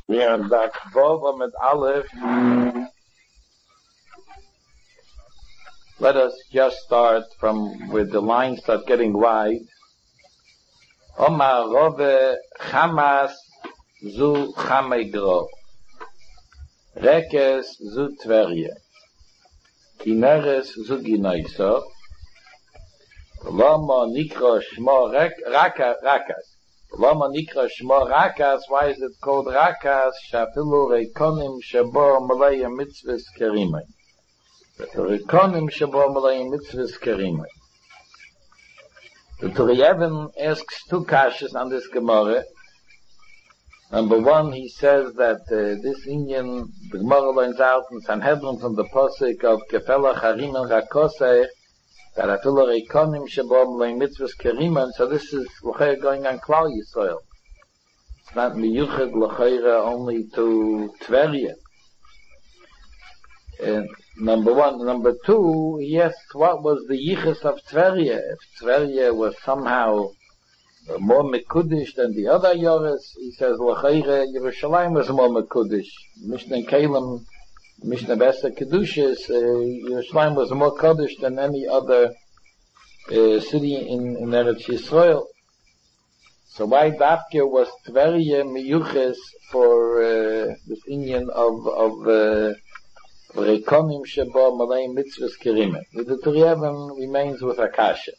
Yeah, that Vova mit Aleph. Let us just start from where the lines start getting wide. Omar Rove Chamas zu Chamegro. Rekes zu Tverje. Kineres zu Ginoiso. Lama Nikro Shmo Rakas. Lama Nikra Shmo Rakas, why is it called Rakas? Shafilu Rekonim Shabo Malaya Mitzvahs Kerimai. Rekonim Shabo Malaya Mitzvahs Kerimai. The Turiyevin asks two kashas on this Gemara. Number one, he says that this Indian, the Gemara learns out in Sanhedrin from the Posik of Kefela Charim and Rakoseh, that afilu rekonim shebo malay mitzvahs keriman, so this is going on Klal Yisrael. It's not miyuched l'chayra only to Tverje. Number one. Number two, he asked what was the yichus of Tverje. If Tverje was somehow more mekudish than the other Yoris, he says l'chayra Yerushalayim was more mekudish. Mishnah Kalim, Mishnah Besa Kedushas, Yerushalayim was more Kodesh than any other city in Eretz Yisrael. So why Dafke was Tverje miyuches for this Indian of Rekonim Shebo Malay Mitzvahs Kerimah? The Turiyevim remains with Akasha.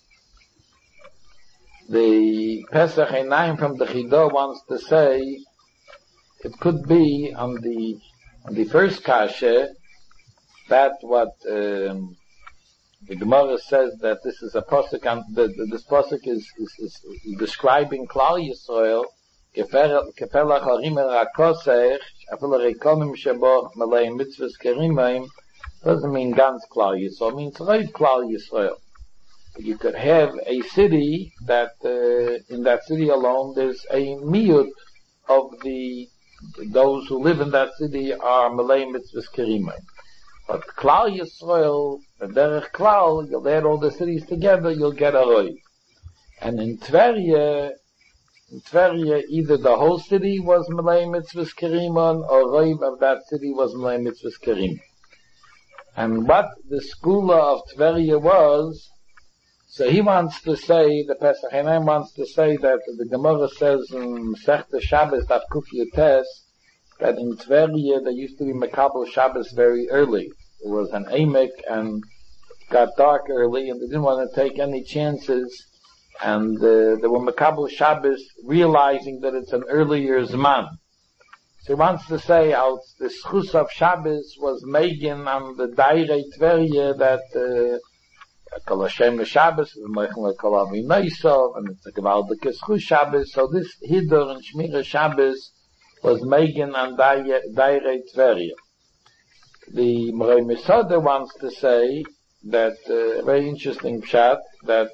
The Pesach Einayim from the Chido wants to say it could be on the first kasha, that what the Gemara says that this is a posuk, this posuk is describing Klal Yisrael, Kefela Charim Rakosech, Afilu Rekonim Shebo Malay Mitzvahs Kerimayim, doesn't mean ganz Klal Yisrael, it means right Klal Yisrael. You could have a city that in that city alone there's a miyut of those who live in that city are Malay Mitzvahs Kerimai. But Klal Yisrael, the Derech Klal, you'll add all the cities together, you'll get a Roy. And in Tverje, either the whole city was Malay Mitzvahs Keriman, or Roy of that city was Malay Mitzvahs Kerimai. And what the skula of Tverje was, so he wants to say, the Pesach Einayim wants to say that the Gemara says in Sechta Shabbos, that Kuf Yotes, that in Tverje they used to be Mekabel Shabbos very early. There was an Emek and it got dark early and they didn't want to take any chances, and they were Mekabel Shabbos realizing that it's an earlier Zman. So he wants to say out the Schus of Shabbos was Megan on the Dairei Tverje that Kol Hashem Shabbos, Meichel Kol Avi Neisov, and it's a Gevaldik Schus Shabbos. So this Hidur and Shmira Shabbos was Megan and Dairei Tverje. The Morei Mesoda wants to say that very interesting pshat that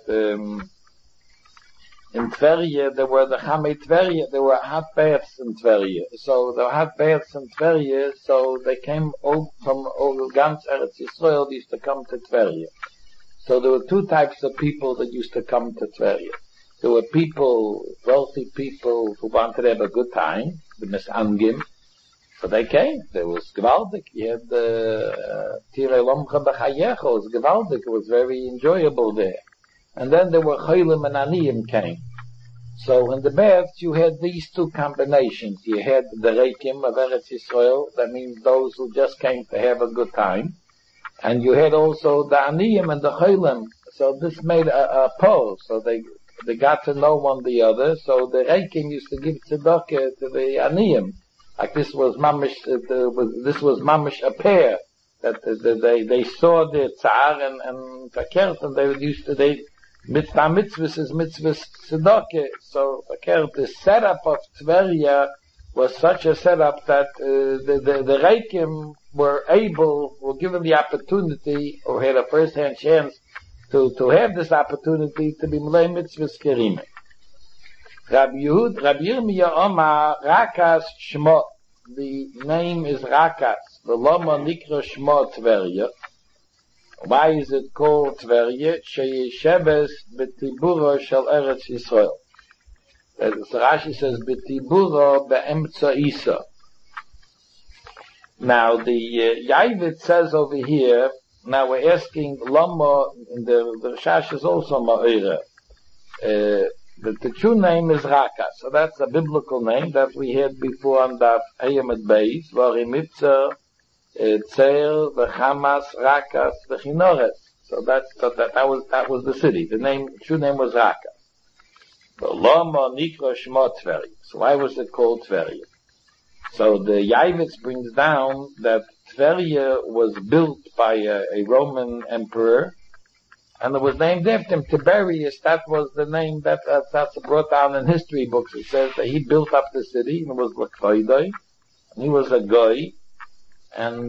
in Tverje there were the Chamei Tverje, there were hot baths in Tverje. So there were hot baths in Tverje, so they came all from all ganz Eretz Yisrael, they used to come to Tverje. So there were two types of people that used to come to Tverje. There were people, wealthy people who wanted to have a good time, the Misangim. So they came. There was Gewaldik. You had the Tirei Lomcha B'Chayecho. It was Gewaldik. It was very enjoyable there. And then there were Cholim and Aniyim came. So in the baths you had these two combinations. You had the Reikim of Eretz Yisrael. That means those who just came to have a good time. And you had also the Aniyim and the Cholim. So this made a pole. So they got to know one the other. So the Reikim used to give tzedakah to the Aniyim. Like this was mamish a pair that they saw the tzar and verkehrt, and they used to mitzvahs is mitzvahs tzedakah. So verkehrt, the setup of Tverje was such a setup that the Reikim were given the opportunity, or had a first-hand chance to have this opportunity to be Malay Mitzvahs Kerimah. Rabbi Yirmiyah Omar Rakas Shmo. The name is Rakas. V'loma nikra Shmo Tverje. Why is it called Tverje? Sheyesheves b'tiburo shel Eretz Yisrael. Rashi says b'tiburo be'emtza Isa. Now the Yavit says over here. Now we're asking Lama. The Rashash is also Ma'ira. The true name is Raka, so that's a biblical name that we had before on the Ayamet Beis. Varimitzer, Tzer, V'Chamas, Rakas, V'Chinores. So that was the city. The true name was Raka. The Lama Nikra Shema Tveri. So why was it called Tveri? So the Yavitz brings down that Tveria was built by a Roman emperor, and it was named after him. Tiberius, that was the name that's brought down in history books. It says that he built up the city, and it was L'Kvaidai, and he was a guy, and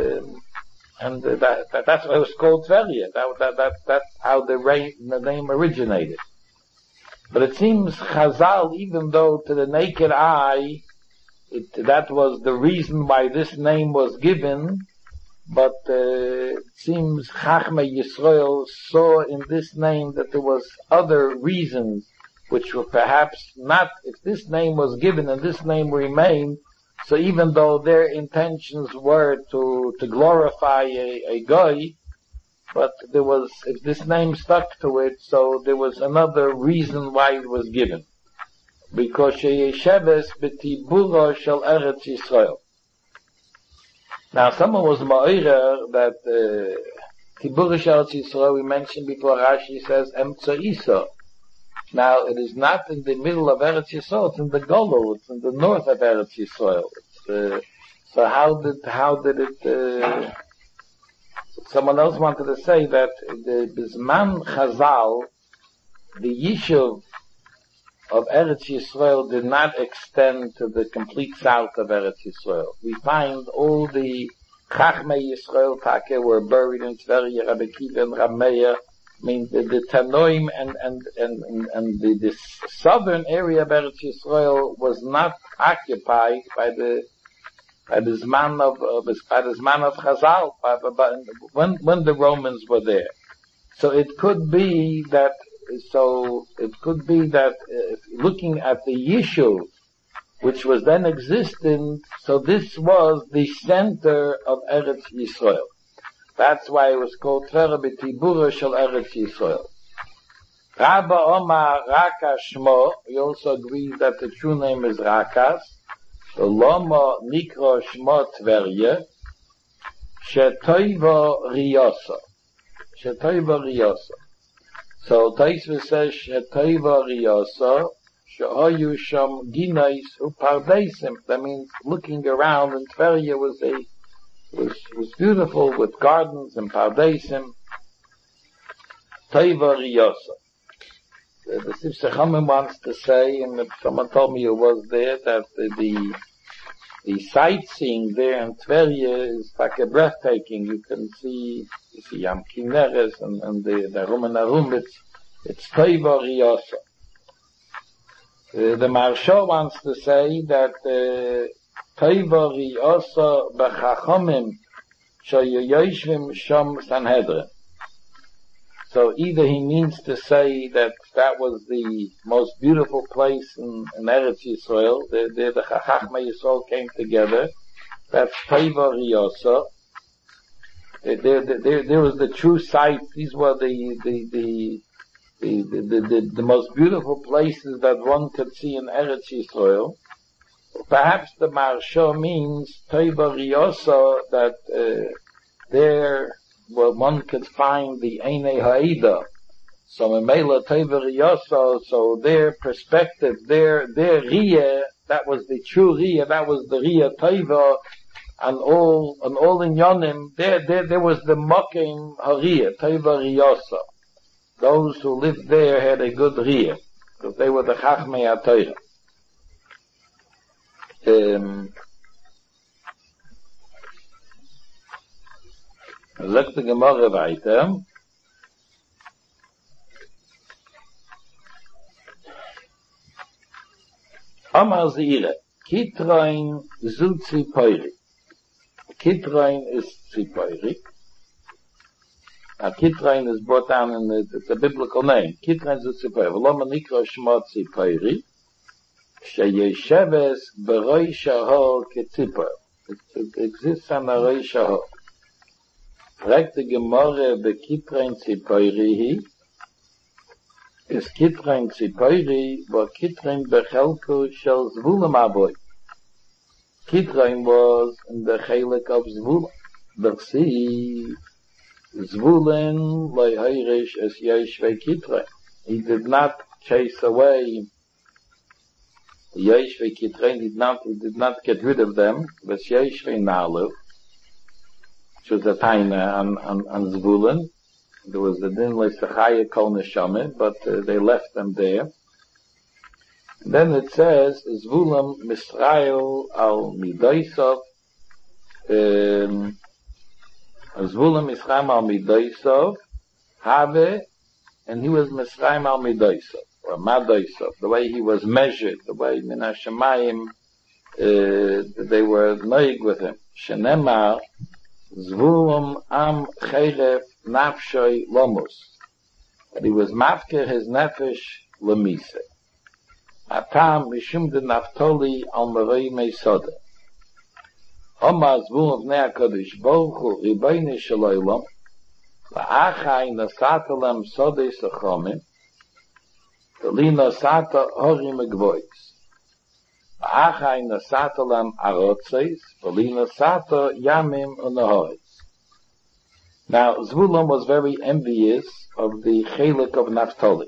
that's why it was called Tveria. That's how the name originated. But it seems Chazal, even though to the naked eye, that was the reason why this name was given, but it seems Chachmei Yisrael saw in this name that there was other reasons which were perhaps not, if this name was given and this name remained, so even though their intentions were to glorify a guy, but there was, if this name stuck to it, so there was another reason why it was given. Because Sheyesheves B'tibura Shel Eretz Yisrael. Now, someone was ma'ira that Tibura Shel Eretz Yisrael, we mentioned before, Rashi says Emtza Isa. Now, it is not in the middle of Eretz Yisrael, it's in the Golo, it's in the north of Eretz Yisrael. So how did it, someone else wanted to say that the Bisman Chazal, the Yishuv of Eretz Yisrael did not extend to the complete south of Eretz Yisrael. We find all the Chachmei Yisrael Take were buried in Tveria, Rabbi Kiva and Rameya. I mean, the Tanoim and the southern area of Eretz Yisrael was not occupied by the Zman of Chazal, when the Romans were there. So it could be that looking at the Yishuv, which was then existent, so this was the center of Eretz Yisrael. That's why it was called Tvera B'tibura Shel Eretz Yisrael. Rabba Omar Raka Shmo, he also agrees that the true name is Rakas. The Lama Nikra Shmo Tverya, Shetoiva Riyosa. Shetoiva Riyosa. So Taisva says Shetoiva Riyosa, Shehoyu Sham Ginais Upardesim. That means looking around, and Tverya was beautiful with gardens and pardesim. Toiva Riyosa. The Sifsei Chachamim wants to say, and if someone told me it was there, that the sightseeing there in Tverya is like a breathtaking. You see Yam Kineres and the Roman Arum. It's Toiva Riyosa. The Maharsha wants to say that Toiva Riyosa b'Chachamim sheyoshvim sham Sanhedrin. So either he means to say that was the most beautiful place in Eretz Yisrael. There the Chachmei Yisrael came together. That's Toiva Riyosa. There was the true site. These were the most beautiful places that one could see in Eretz Yisrael. Perhaps the Maharsha means Toiva Riyosa, that there where one could find the Einei Ha'ida. So Memela Toiva Riyosa, so their perspective, their Riyah, that was the true Riyah, that was the Riyah Toiva, and all in Yonim, there was the Mokim Hariyah, Toiva Riyosa. Those who lived there had a good Riyah, because they were the Chachmei HaTorah. Sagt die Gemara weiter. Amar Zeire, Kitrain zu Zipoiri. Kitrain is Zipoiri. Now Kitrain is brought down it's a biblical name. Kitrain zu Zipoiri. V'loma nikra shmo Zipoiri. Sheyesheves b'roi shahor ketzipor. exists an Areisha. Fragt die Gemorre be Kitrein Zipoirihi, is Kitrein Zipoiri, wo Kitrein bechelko shel Zvulem aboy. Kitrein was in the chelik of Zvulem. Doch see, Zvulem loy heirish es Yeshvei Kitrein. He did not chase away Yeshvei Kitrein, he did not get rid of them, but Yeshvei Nalu, which was a taina on Zvulun. There was the din le'sachaya kol neshama, but they left them there. And then it says, Zvulun Misrael al Midaisov, Zvulun Misrael al Midaisov, Have, and he was Misrael al Midaisov, or Madaisov, the way he was measured, the way Minashamayim, they were noig with him. Shenemar, Zvulun am Cheref Nafshay Lomus. That he was mafker his nefesh lemise. Atam mishum de Naftoli al Merei Meisoda. Oma Zvulun v'nei HaKadosh Baruch Hu Ribono shel Olam la'achai nasatalem sodei sechomim v'li nasata horim gvois. La'achai nasatalem arotzeis v'li nasata yamim u'nahoris. Now, Zvulun was very envious of the chelik of Naphtali.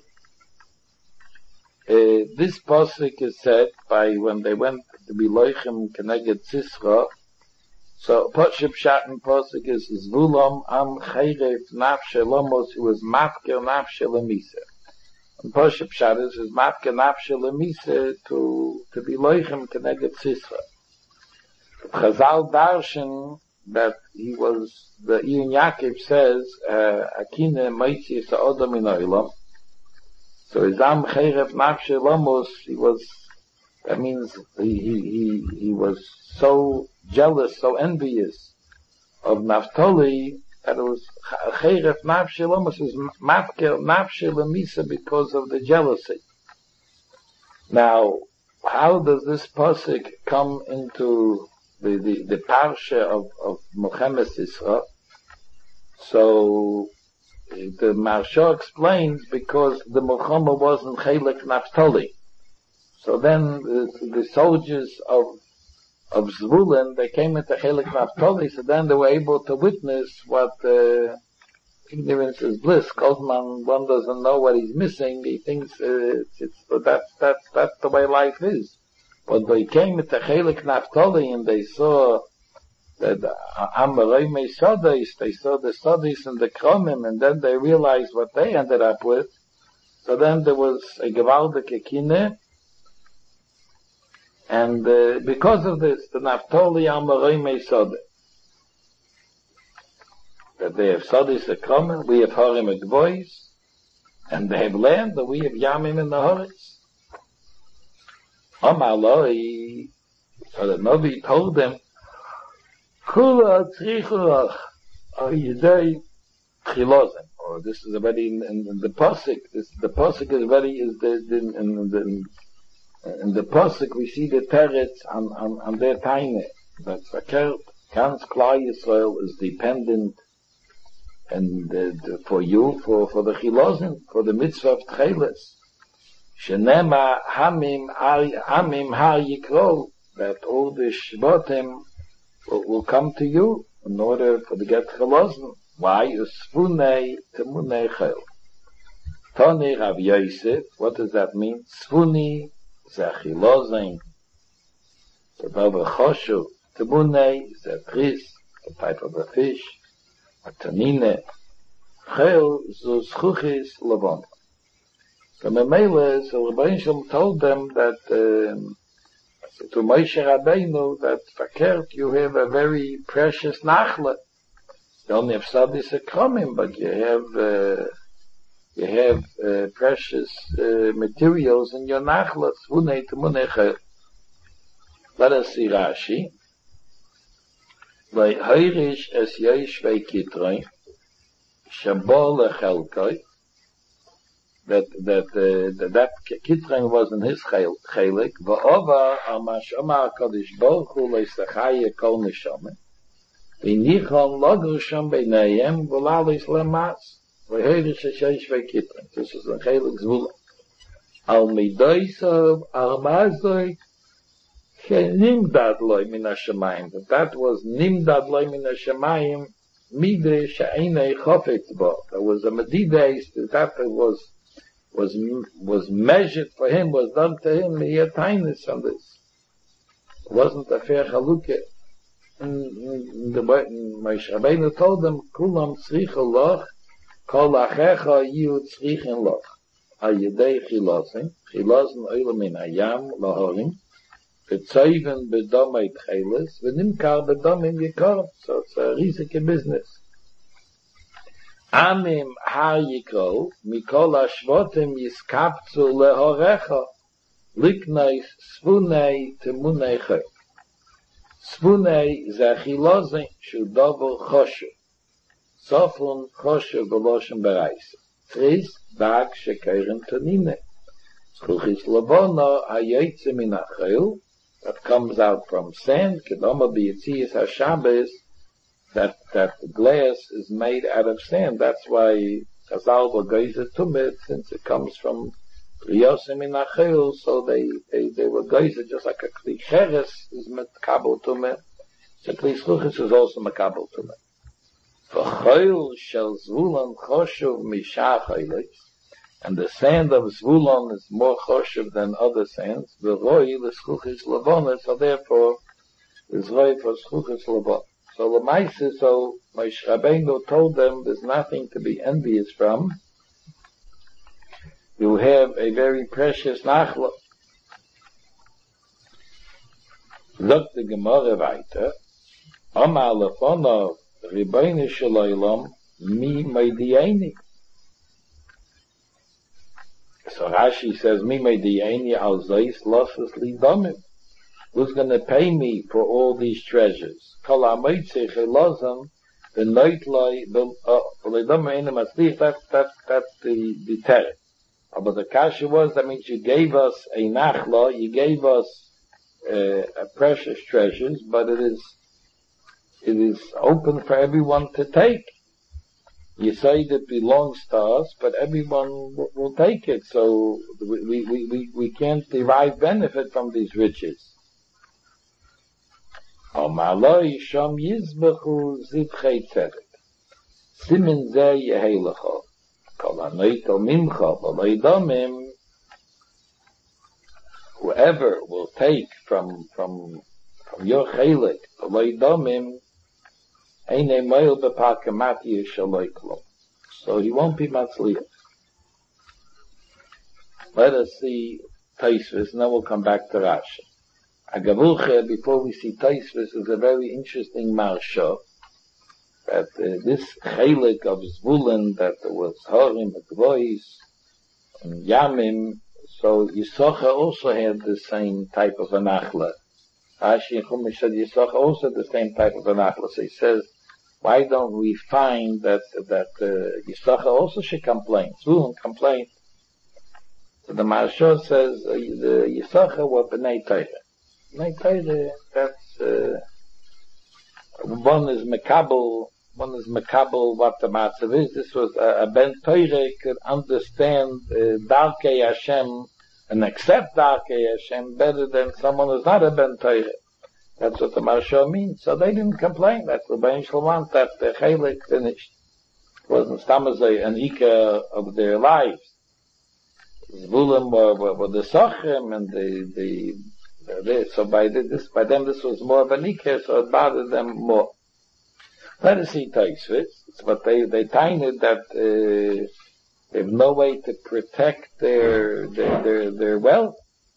This pasuk is said by when they went to be loichem keneged Sisra. So, Pashib Shatan pasuk is Zvulun am cheref nafshe lomos, who was mafker nafshe lemise. And Pashib Shatan is mafker nafshe lemise to be loichem keneged Sisra. Chazal Darshan that he was, the Ian Yaakov says, Akine Maitzi Sa'odam in Oilam. So Izam Cheref Nafshe Lomos, he was, that means he was so jealous, so envious of Naphtali, that it was Cheref Nafshe Lomos, was Mafker Nafshe Lemisa because of the jealousy. Now, how does this pasuk come into the parsha of Muhammad Sisra? So the Maharsha explains because the Muhammad wasn't Chelik Naphtali. So then the soldiers of Zvulun, they came into Chelik Naphtali, so then they were able to witness what ignorance is bliss. Kozman, one doesn't know what he's missing, he thinks that's the way life is. But they came into Chelik Naphtali and they saw that Amarei Meisodis, they saw the Sodis and the Kromim, and then they realized what they ended up with. So then there was a Gewaldige Kine, and because of this, the Naphtali Amarei Meisodis, that they have Sodis and Kromim, we have Horim and Gvois, and they have land, but we have Yamim and the Horitz. Amaloi, so the Navi told them, Kula Tzrichurach, Yidei Chilozim. Or this is already in the pasuk. The pasuk is already in the pasuk we see the teretz on their taine. That verkehrt, ganz Klal Yisrael is dependent and for you for the Chilozim, for the mitzvah of Tcheles. Shenema Hamim Har Yikro, that all the Shvatim will come to you in order for the get Chelozim. Why? Svunei Temunei Chel. Toni Rav Yosef, what does that mean? Svuni Zechilozim. The Baba Choshu. Temunei Zechris, a type of a fish. A Tanine. Chel Zuzchuchis Levon. So Memele, so Rabbeinu Shalom told them that to Moshe Rabbeinu that verkehrt, you have a very precious nachla. You only have Sadis Akromim, but you have precious materials in your nachla. Svunei Temunei Chel. Let us see Rashi. Le'hoirish es Yeshvei Kitrein, Shabo lechelkoi, that Kitren wasn't his chelik. Va'ova amashama Hakadosh Baruch Hu leisachaya kol neshama. V'nichon logru sham beinayim v'lalis lemas v'herish sheish v'Kitren. This is a chelik zvula. Al midoisav al mazoik nimdad loy min hashamayim. That was nimdad loy min hashamayim mide she'enei chofetz bo. There was a medides that was measured for him, was done to him. He had kindness on this. It wasn't a fair chalukah. Moshe Rabbeinu told them, "Kulam tzricha loch, kol achecha yihu tzrichin loch." Ayidei chilosin oilam min hayam lahorim, v'tzoyven b'domei tcheles, v'nimkar b'domim yikor. So it's a risky business. Amim har yikol, mikol hashvotim yiskapzu lehorecha, liknois svunei temunei chok. Svunei ze chilozin shu dovel choshev. Sofun choshev b'loshen bereise. Tris dag shekeren tonine. Zchuchis lavono hayotze min hachil, that comes out from sand, kedoma b'yitzias hashabes, that the glass is made out of sand. That's why Chazal v'goyze tumit, since it comes from Riyosem in Achil, so they were goyze, just like a kli cheres is met kabel tumit, so kli zchuchis is also makabel tumit. V'choil shel zvulon choshev mishah choilis, and the sand of Zvulon is more choshev than other sands. V'roi l'zchuchis lavonis, so therefore is roi for zchuchis lavon. So l'maisa, so Moshe Rabbeinu told them there's nothing to be envious from. You have a very precious nachla. Look the Gemara weiter. Amar lefonov Ribono shel olam mi meidieni. So Rashi says, mi meidieni al zeis losses lidomim. Who's going to pay me for all these treasures? Kol ha'motzei chilozim v'noitloi v'lidomim eina matzlich. That's the terror. But the kasha was, that means you gave us a nachla, you gave us a precious treasures, but it is open for everyone to take. You say that belongs to us, but everyone will take it, so we can't derive benefit from these riches. Omaloi sham yizbechu zivchei tzedek. Simen zeh yehelecha. Kol hanoitel mimcha v'lo domim. Whoever will take from your chelik v'lo domim, einei moil b'pakamati shaloi klom. So he won't be matzliach. Let us see Tosfos, and then we'll come back to Rashi. Agavulche, before we see Tosfos, is a very interesting marsha, that this chelik of Zvulun, that there was Horim, Gvois, and Yamim, so Yisachar also had the same type of a nachla. Rashi and Chumash said Yisachar also had the same type of a nachla. So he says, why don't we find that Yisachar also should complain? Zvulun complained. So the marsha says the Yisachar were B'nai Torah. B'nai Torah, that's one is Mekabel what the matzav is. This was a Ben Torah could understand Darkei Hashem and accept Darkei Hashem better than someone who's not a Ben Torah. That's what the Marsha means. So they didn't complain. That's the Ben Shalom, that the Chelik finished. It wasn't stamazay an Ika of their lives. Zvulun were the Sachim and so by them this was more of an Ika, so it bothered them more. Let us see Tosfos, but they timed it that they have no way to protect their wealth.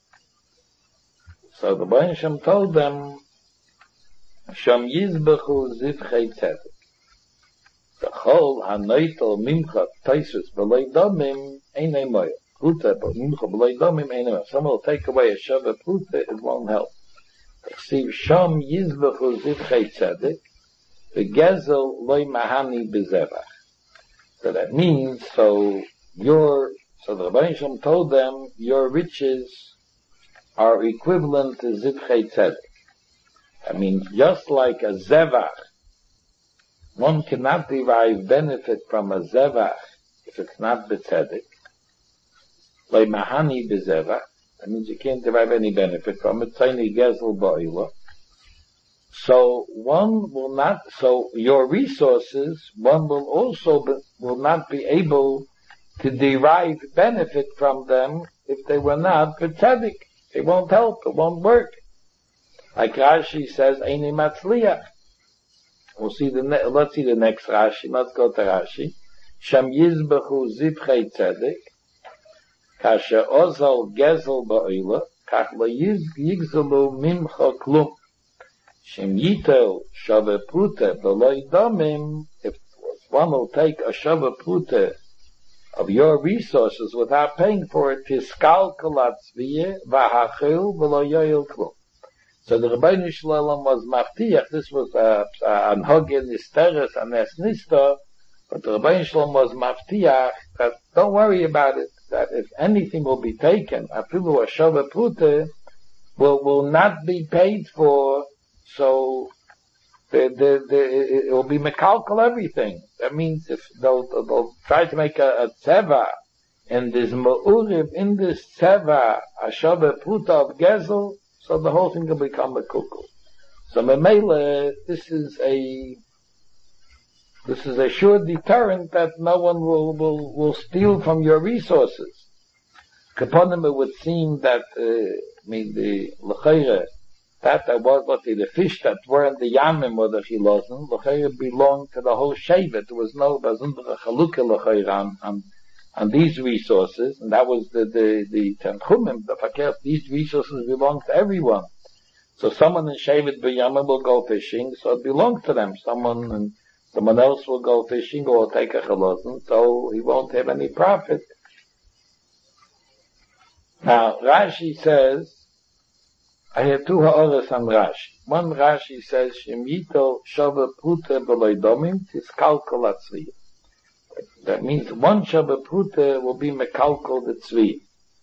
So the Baruch Hashem told them, Sham yizbechu zivchei tzedek. The chol hanoitel mimcha Tosfos b'lei domim einei moya. Pruta mimcha b'lei domim einei moya. Someone will take away a shava pruta, it won't help. See, Sham yizbechu zivchei tzedek. The gezel loy mahani bezevach. So that means, so your So the Rebbeinu Shalom told them, your riches are equivalent to Zivchei Tzedek. I mean, just like a Zevach, one cannot derive benefit from a Zevach if it's not B'Tzedek. Like Mahani B'Zevach, that means you can't derive any benefit from it. Tzayni Gezel Ba'ila. So one will not, so your resources, one will also will not be able to derive benefit from them if they were not B'Tzedek. It won't help, it won't work. Like Rashi says, Eini Matzliach. Let's see the next Rashi. Let's go to Rashi. Sham Yizbechu Zivchei Tzedek, Kasher Ozal Gezel Ba'ila, Kach Lo Yigzelu Mimcha Klum. Shem Yitel Shava Prute B'Loi Domim, if one will take a Shava Prute of your resources without paying for it, Tiskal Kalat Tzviye V'Hachil V'Lo Yoyel Klum. So the Rebbeinu Shalom was maftiach. This was an hogin isteres an esnista, but the Rebbeinu Shalom was maftiach that don't worry about it. That if anything will be taken, afilu a shava prute will not be paid for. So it will be mekalkal everything. That means if they'll try to make a tzeva and there's ma'uriv in this tzeva a shava prute of gezel. So the whole thing will become a kukul. So Memele, this is a sure deterrent that no one will steal from your resources. Kaponim, it would seem that, the L'chayre, that was the fish that were in the Yamim or the Chilozim, L'chayre belonged to the whole Shevet. There was no Bazundra Chalukah L'chayre on these resources, and that was the Tanchumim, the Fakir, these resources belong to everyone. So someone in Shevet B'Yamim will go fishing, so it belongs to them. Someone else will go fishing or take a chalozin, so he won't have any profit. Now, Rashi says, I have two ha'oras on Rashi. One Rashi says, Shem Yito Shava Prute B'Loi Domim Tiskal Kol Atzviyah. That means one Shava Prute will be mekalkal the tzvi.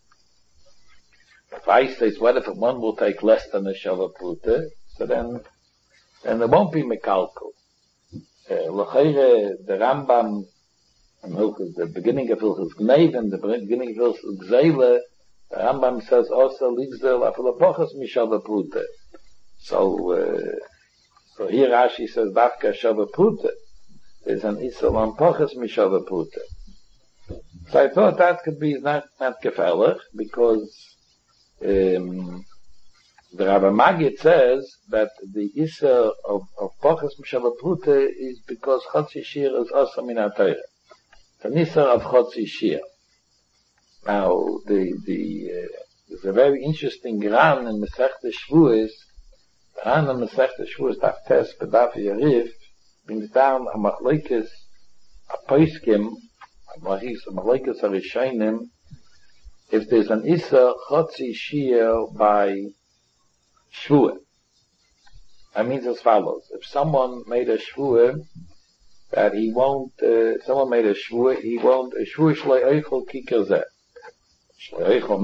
If I say, what if one will take less than a Shava Prute? So then it won't be mekalkal. L'chayre, the Rambam, the beginning of Hilchos Gneiv and the beginning of Hilchos Gzeile, the Rambam says also ligzel afilapochas mishava prute. So here Rashi says dafka shava prute. There's an isel on pochas mishava prute. So I thought that could be not gefährlich, because the Rabbi Magid says that the isel of pochas mishava prute is because chotzi shir is also min ha-Torah. It's an isel of chotzi shir. Now, there's a very interesting Ran in Masechta Shvuos. The Ran in Masechta Shvuos, Daf Tes, B'Daf Yarif, brings down a machlokes, a poiskim, a machlokes harishonim, if there's an Issa Chotzi Shir by Shvuah. That means as follows. If someone made a Shvuah, that he won't, someone made a Shvuah, he won't, a Shvuah shloi eichel kikar zeh. So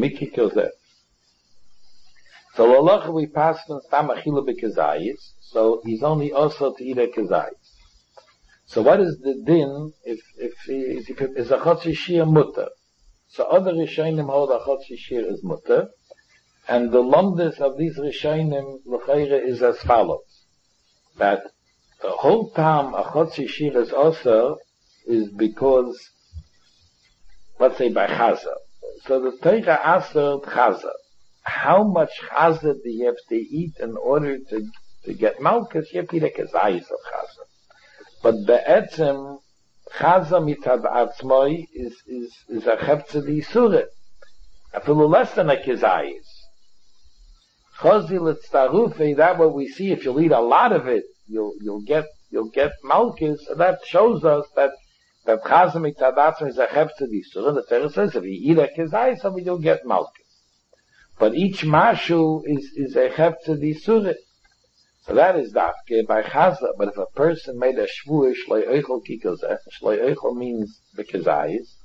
Lalacha we pass on Stam Achila B'Kezayis, so he's only also to eat a Kezayis. So what is the din if is a Chotzi Shir mutter? So other Rishonim hold a Chotzi Shir is mutter, and the lumdus of these Rishonim l'chayre is as follows: that the whole time a Chotzi Shir is also is because, let's say by Chazar. So the Torah asked Chaza, how much Chaza do you have to eat in order to get malchus? You have to eat a kezayis of Chaza. But be'etzem, Chaza mitad atzmoi is a cheptze d'isuret. A little less than a kezayis. Chozi l'tztarufe, that what we see, if you'll eat a lot of it, you'll get malchus. So that shows us that Chaza mitadatzim is a cheptze d'isur. The Torah says if you eat a kezayis, so you'll get malchus. But each mashu is a cheptze d'isur. So that is dafke by Chaza. But if a person made a shvuah shloi eichel kikar zeh, shloi eichel means the kezayis.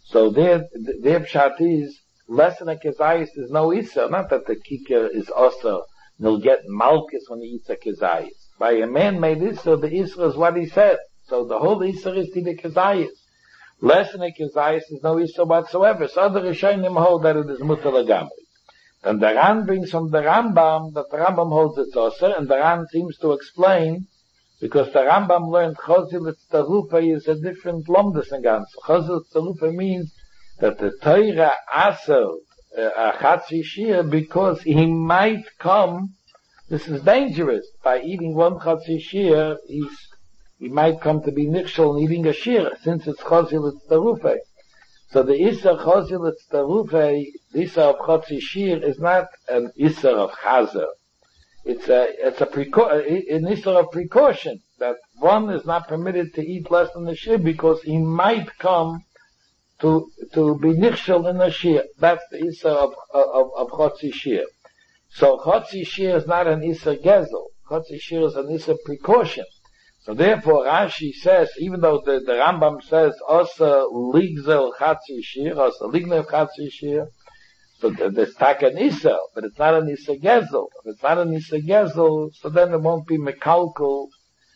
So their pshat is, lesson of kezayis is no Issa, not that the kikar is also, he'll get malchus when he eats a kezayis. By a man-made Issa, the Issa is what he said. So the whole Issa is to the kezayis. Lesson of kezayis is no Issa whatsoever. So the Rishonim hold that it is mutar legamri. Then the Ran brings from the Rambam that the Rambam holds it's also, and the Ran seems to explain, because the Rambam learned Chazil Tztarufa is a different lomdus in Gans. Chazil Tztarufa means that the Torah asert a Chatzi Shir because he might come, this is dangerous, by eating one Chatzi Shir, he might come to be nichshel in eating a Shir, since it's Chazil Tztarufa. So the Issa Chazil Tztarufa, the Issa of Chatzi Shir is not an Issa of Chazer. It's an Issa of precaution, that one is not permitted to eat less than the Shir because he might come to be nichshel in the Shir. That's the Issa of Chatzi Shir. So Chatzi Shir is not an Issa Gezel. Chatzi Shir is an Issa precaution. So therefore Rashi says, even though the Rambam says, Osa ligzel Chatzi Shir, Osa lignev Chatzi Shir, so there's tak an Issa, but it's not an Issa Gezel. If it's not an Issa Gezel, so then it won't be mekalkel,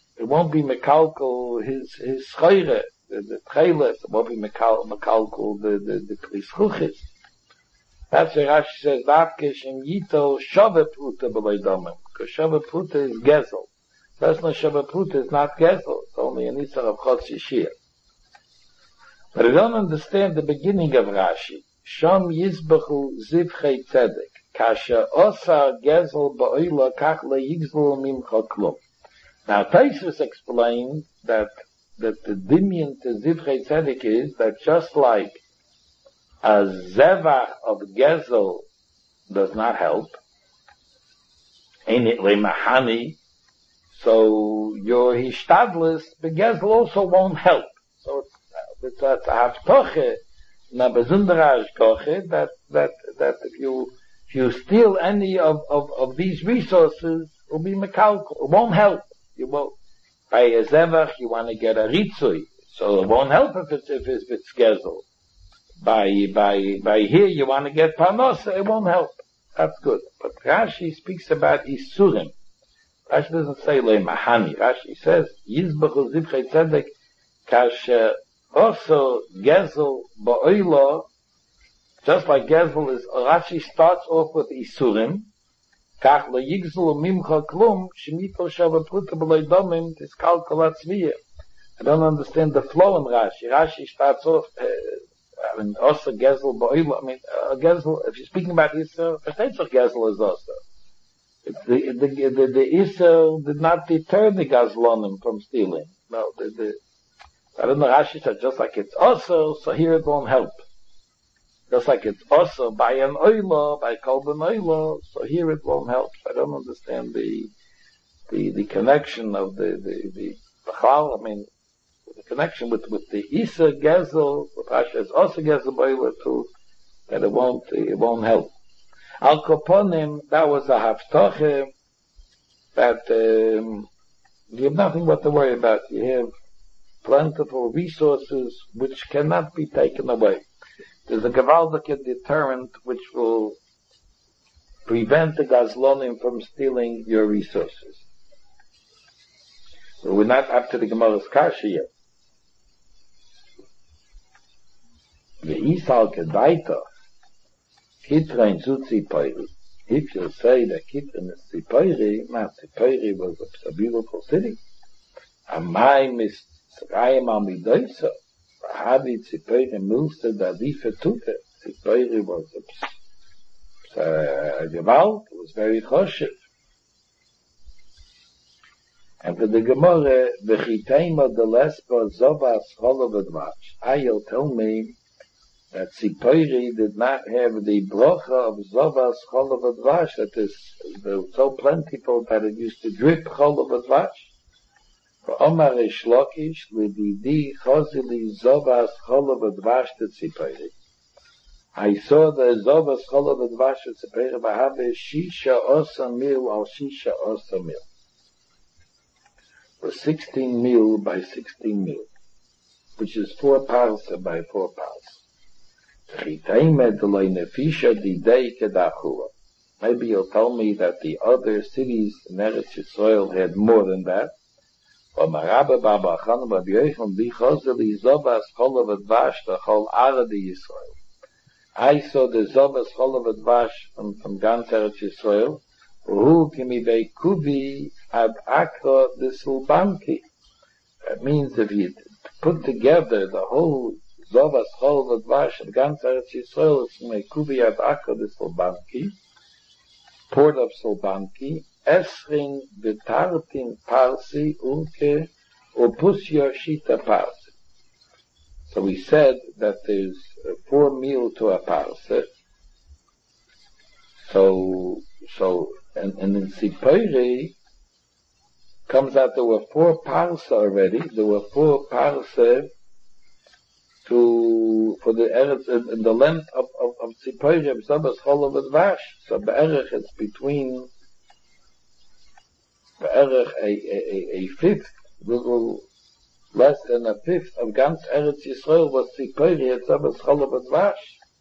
his schreire, the tcheles, it won't be mekalkel, the klischuchis. That's why Rashi says, Davke shem yito shove pruta b'loi domem, because shove pruta is Gezel. Personal shove pruta is not Gezel, it's only an Issa of Chatzi Shir. But I don't understand the beginning of Rashi. Shom yizbachu zivchei tzedek, kasha osar gezel ba'oila kach le'yigzlu mimcha klum. Now Taisus explained that the dimion to zivchei tzedek is that just like a zevach of gezel does not help, ain't it le'mahani, so your hishtadlis begezel also won't help. So it's a haftoche, na besondere koche, that if you steal any of these resources, will be mekalko, it won't help. You won't. By a zevach, you want to get a ritzui, so it won't help if it's gezel. By here, you want to get parnosa, it won't help. That's good. But Rashi speaks about isurim. Rashi doesn't say le mahani. Rashi says, yizbachu zivchei tzedek, kasher also gezel ba'oila, just like gezel is, Rashi starts off with isurim, kach le'yigzul mimcha klum, shemito shava pruta b'loi domim, tis kalkalat tzviyah. I don't understand the flow in Rashi. Rashi starts off, also gezel ba'oila, gezel, if you're speaking about Issa, Fetetzach gezel is also. The Issa did not deter the gazlonim from stealing. No, I don't know, Rashi said, just like it's also, so here it won't help. Just like it's also by an oila, by kolben oila, so here it won't help. I don't understand the connection of the connection with the Isa Gezel, Rashi says also Gezel oila too, that it won't help. Al Koponim, that was a haftoche, that, you have nothing but to worry about. You have plentiful resources which cannot be taken away. There's a gewaldige deterrent which will prevent the gazlonim from stealing your resources. So we're not up to the Gemara's Kasha yet. Ve'isal kedaita, kitrein zu tzipori. If you say that kitrein is tzipori, tzipori was a beautiful city. Amayim is Tzrayim al midoisa, Havi Tzipori Milster Dadifa Tuke. Tzipori was a gewalt, it was very choshev. And for the Gemara, V'chitema de Lespa Zovas Cholovadvash. Ayel tell me that Tzipori did not have the brocha of Zovas Cholovadvash, that is so plentiful that it used to drip Cholovadvash. Omar Reish Lakish Lididi Chozili Zovas Cholov Advash Tzipori. I saw the Zovas Cholov Advash Tzipori Bahave Shisha Osa Mil al Shisha Osa Mil. For 16 mil by 16 mil, which is 4 parsa by 4 parsa. Maybe you'll tell me that the other cities in Eretz Yisrael had more than that. I saw the Zobas Cholav Advash from Gans Eretz Yisrael, who kimi kuvi ad akra the Sulbanki. That means if you put together the whole Zobas Cholav Advash of Gans Eretz Yisrael, it's kimi kuvi ad akra the Sulbanki, port of Sulbanki, esrin betartin parsi unke opusya shita parsi. So we said that there's 4 meal to a parse. So, and in Sipori, comes out there were 4 parse already. There were 4 parse for the Eretz, in the length of Sipori, of Zobas Cholav Advash. So Be'erech, it's between Be'erech a fifth, little less than a fifth of Gans Eretz Yisrael was Sipori at Zobas Cholav Advash.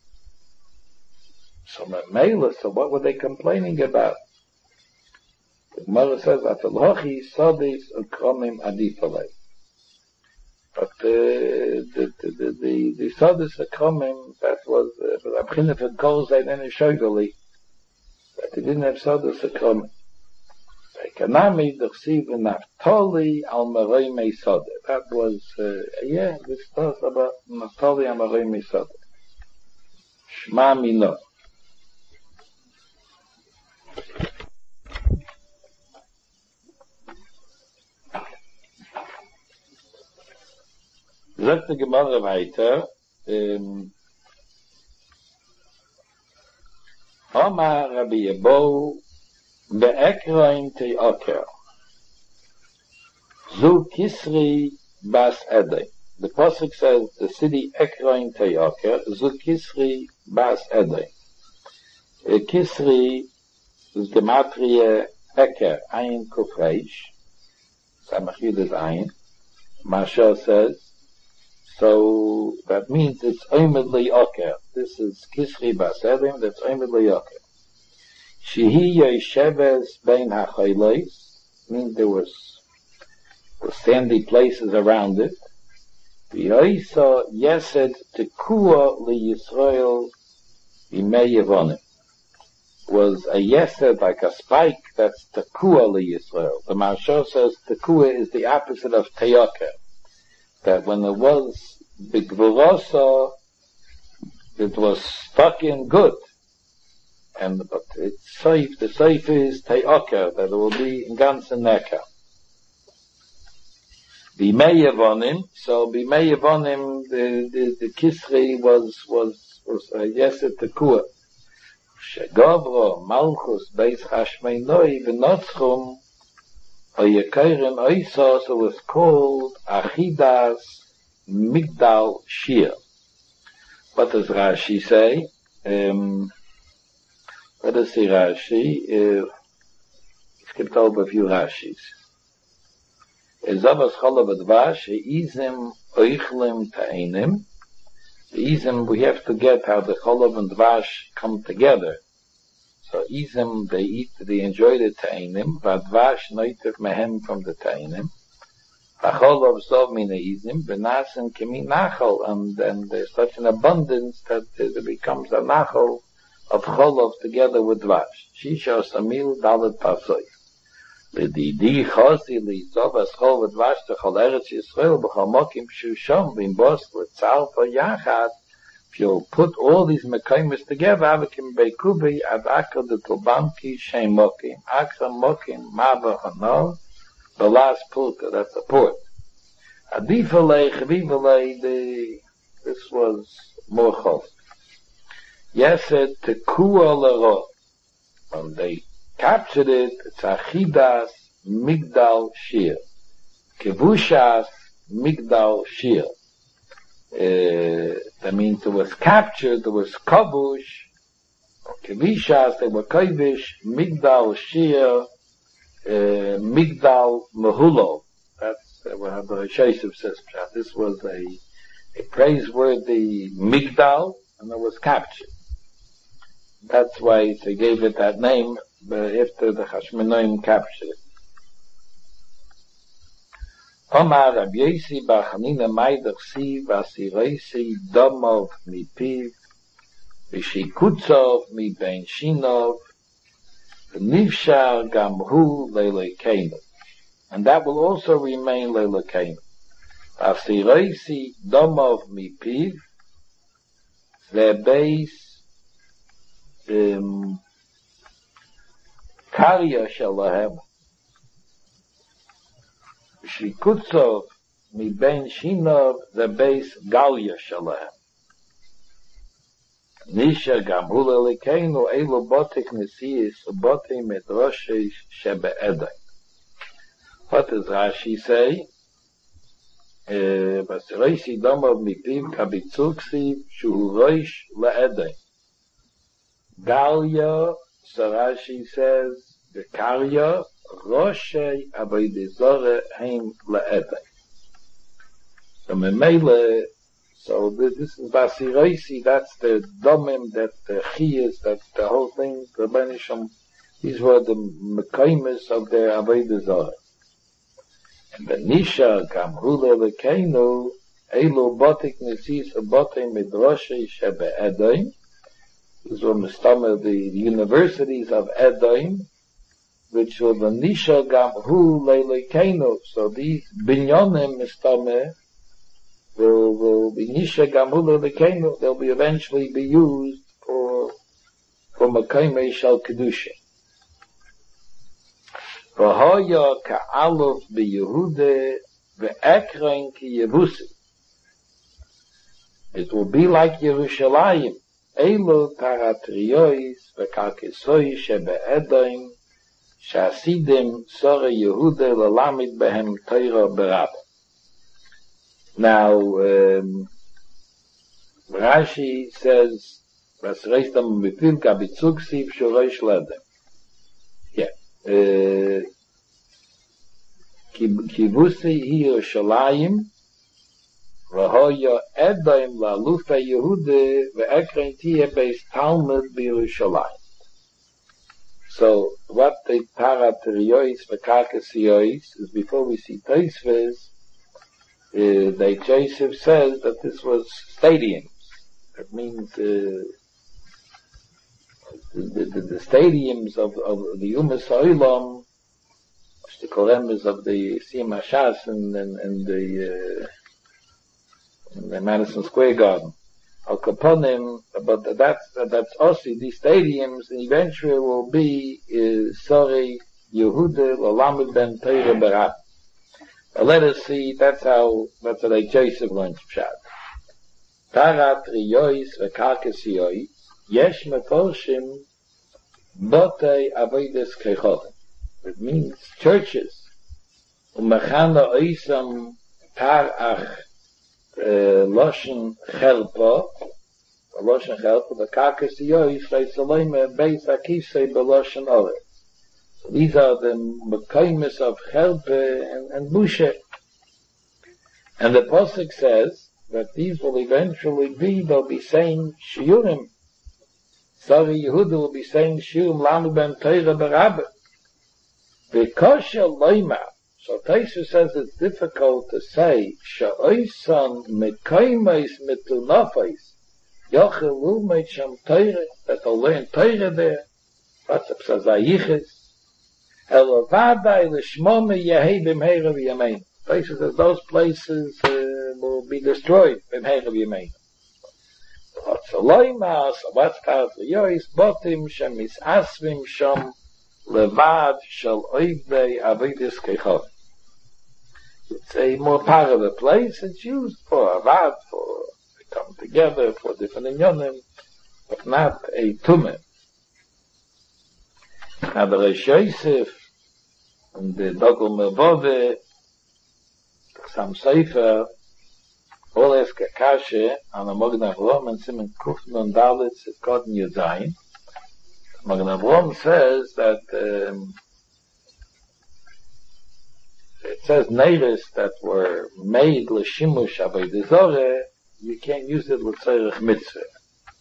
So Mela, so what were they complaining about? The Gemara says, Atalochi Sodis Ukromim Adifalei. But the Sodis Ukromim, that was Abchinef and Kolzeit and Shogali, that they didn't have Sodis Ukromim. Economy, the Chsiv in Naftali al Maroi Meisode. That was, this talks about Naftali al Maroi Meisode. Shma Mino. Sagt die Gemara weiter, Omar Rabbi Yebo Be'ekroin Te'oker Zu Kisri Bas Edei. The Pasuk says the city Ekroin Te'oker Zu Kisri Bas Edei. Kisri is Gematria Eker Ayin Kufreish. Samachid is Ayin. Mashal says, so that means it's Omed Le'oker. This is Kisri Bas Edei, that's Omed Le'oker. Shehi Yesheves Bein HaChayleis, means there was sandy places around it. V'yoisa Yesed Tekua LeYisrael B'mei Yevonim. Was a Yesed, like a spike, that's Tekua LeYisrael. The Maharsha says Tekua is the opposite of Teyoker. That when it was B'gvurosa, it was stuck in good. But it's safe, the safe is Te'oker, that it will be in Gans and Neka. B'mei Yevonim, so B'mei Yevonim, the Kisri was Yesed Tekua. Shegavro, Malchus, Beis Hashmeinoi, V'notzchum, Oyekeirim Oisos, it was called Achidas Migdal Shir. What does Rashi say? What does say Rashi? Skipped over a few Rashis. Zobas Cholav Advash, Izim Oichlim Ta'inim. The Izim, we have to get how the Cholav and Dvash come together. So Izim, they enjoy the Ta'inim, Vadvash Noitiv Mehem from the Ta'inim. Cholav Zov Mina Izim, Benasim Kimi Nachol, and then there's such an abundance that it becomes a Nachol of Cholav together with Dvash. Shisha Samil Dalet Pasoy. L'didi Chosi L'Zovas Cholav Dvash Techol Eretz Yisrael B'chol Mokim Shusham B'imbos L'Tzal Yachad. If you put all these Mekaymis together, Avakim Beikubi Ad Akra the Tulbanki Shem Mokim Akra Mokim Maba Hanol the last Pulka, that's the port. Adifalei Chvivalei, this was more Chol. Yesed Tekua Lero. When they captured it, it's Achidas Migdal Shir. Kevushas Migdal Shir. That means it was captured, there was Kavush, Kevishas, they were Kavish, Migdal Shir, Migdal Mehulo. That's what the Sheshev says. This was a praiseworthy Migdal, and it was captured. That's why they gave it that name, after the Hashmonaim captured it. Omar Rab Yosi bar Chanina Maidach si v'asireisi domov mipiv v'shikutzov mi ben shinov v'nivshar gam hu leilekenu. And that will also remain leilekenu. V'asireisi domov mipiv v'beis karya shalahem Shikutzov mi ben shinov the base galya shalahem. Nisha gamhula lekeinu elu botik nesiyis botim et roshesh shebe edai. What does Rashi say? Vasireisi domov mipiv kabitzuksi shuhu roish leedai. Galya, so Rashi says, the karya Roshei Avodah Heim Le'edai. So Memele, so this is Basireisi, that's the domim, that the chiyas, that's the whole thing, the Benisham, these were the mekaimis of their Avodah Zarah. And the Nisha Gamhula Lekeinu, Elu Botik Nesis Abotim Midrashei Shebe Edaim. These were Mistama, the universities of Edaim, which will the Nisha Gamhu Leilekenu. So these binyonim Mistame will be Nisha Gamhu Leilekenu. They'll be eventually be used for Mekayme Shal Kedusha. V'hoya ka'aluf b'Yehude v'ekrein ki Yevusi. It will be like Yerushalayim. Eilu taratriyois v'karkesoi shebe Edaim Shasidim Sora Yehuda Lalamid Behem Torah Berab. Now, Rashi says, Vasreistam Mipil Kabitzuk Siv Shorosh Ledem. Yeah. Kivusi Yerushalayim V'hoya Edaim La'lufa Yehuda V'ekrein Tiyeh Beis Talmud B'Yerushalayim. So, what the Taratriyois V'Karkasiois is, before we see Tosfos, the Joseph says that this was stadiums. That means the stadiums of the Umas Ha'olam, which the Korem is of the Siyam HaShas and the Madison Square Garden. Al Kaponim, but that's also these stadiums, and eventually will be Sori Yehuda Lalamid Ben Torah Berab. Let us see. That's how like Joseph learns Pshat. Tarat Riyois v'Karkasiyois Yesh Meforshim Botei Avodas Kechovim. It means churches. Umechana Oisam Tarach Loshen Chelpa, the Karkasiyois, Reisaleme, Beis Akisei, Beloshen Ore. These are the Mekaimis of Chelpa and Bushe. And the Pasuk says that these will eventually be, they'll be saying Shiurim. Sari Yehuda will be saying Shiurim Lanu Ben Torah Berabah. V'kosher Loima. So Taisa says it's difficult to say Sha'oisan Mekaimis Mitunafais Yochelu Meit Sham Torah, that they'll learn Torah there. What's up, says Ayiches Elavadai Lishmome Yehei B'mheira V'yamein. Taisa says those places will be destroyed B'mheira V'yamein. What's a Loima, so what's Taras Yois Botim Shemis Asvim Sham Levad Shal Oivdei Avidis Kechov. It's a more part of the place. It's used for avad, for to come together, for different inyonim, but not a tumah. Now the Reish Yosef and the Dogel Mervode, some Sefer, all ask a kashe on the Magen Avraham and Simon Kufn and Dalit at Koden Yudayin. Magen Avraham says that it says neiros that were made l'shimush avodah zarah, you can't use it l'tzorech mitzvah.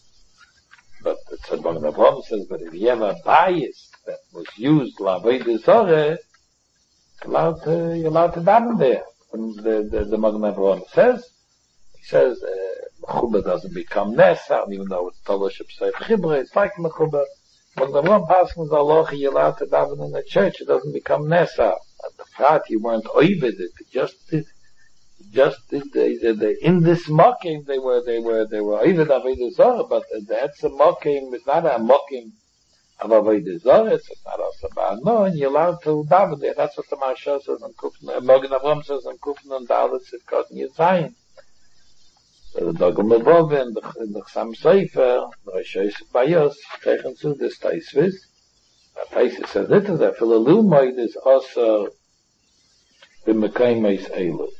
So Magen Avraham says, but if you have a bias that was used l'avodah zarah, you're allowed to daven there. And the Magen Avraham says, he says, Mechuba doesn't become Nesa, even though it's Tolosh B'Seif Chibra, it's like Mechuba. Magen Avraham passes Allah, you're allowed to daven in the church, it doesn't become Nesa. At the Prat, you weren't oivid, it just in this mocking, they were oivid Avodah Zarah, but that's a mocking, it's not a mocking of Avodah Zarah, it's not also bad. No, and you're allowed to daven there. That's what the Maharsha says in Kufn, Magen Avraham says in Kufn and Dalet Sitkot and Yitzayin. So the Dogel Mevov in the Chassam Sofer, the Rishosh Bayos, taken to this Taisvis. The Taisvis says it is a Philalul is also the Mekayim Meis Eilu.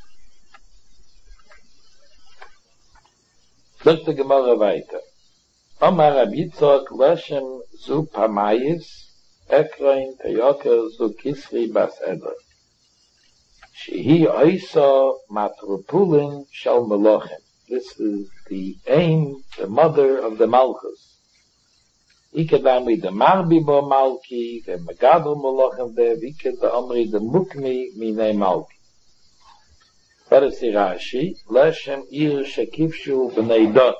Look the Gemara weiter. Omar Rab Yitzchak Leshem zu Pamayis Ekrein Teyoker zu Kisri Bas Eder Shehi Oisa Matrupulin Shal Melochem. This is the aim, the mother of the Malchus. Ikedami the Marbi Bo Malki, the Megadol Melochem there, Iked the Omri the Mukmi Minei Malki. What is the Rashi? Leshem Ir Shekifshu B'nei Dot.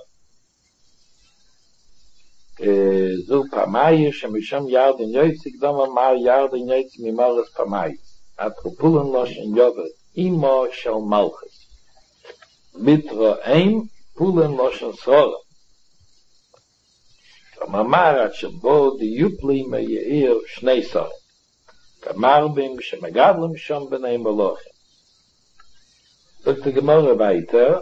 Zu Pamayis, Shemisham Yard in Yoitzik Doma Mar Yard in Yoitzik Mimaras Pamayis. Atropulin Loshen Yovet, Imo Shel Malchus. Bitra Eim, Pulin Loshen Sora. Mamar Shebo, the Yupli Meyeir Shnei Sora. Kamarbim, Shemegadlim Shom B'nei Melochim. Look the Gemara weiter.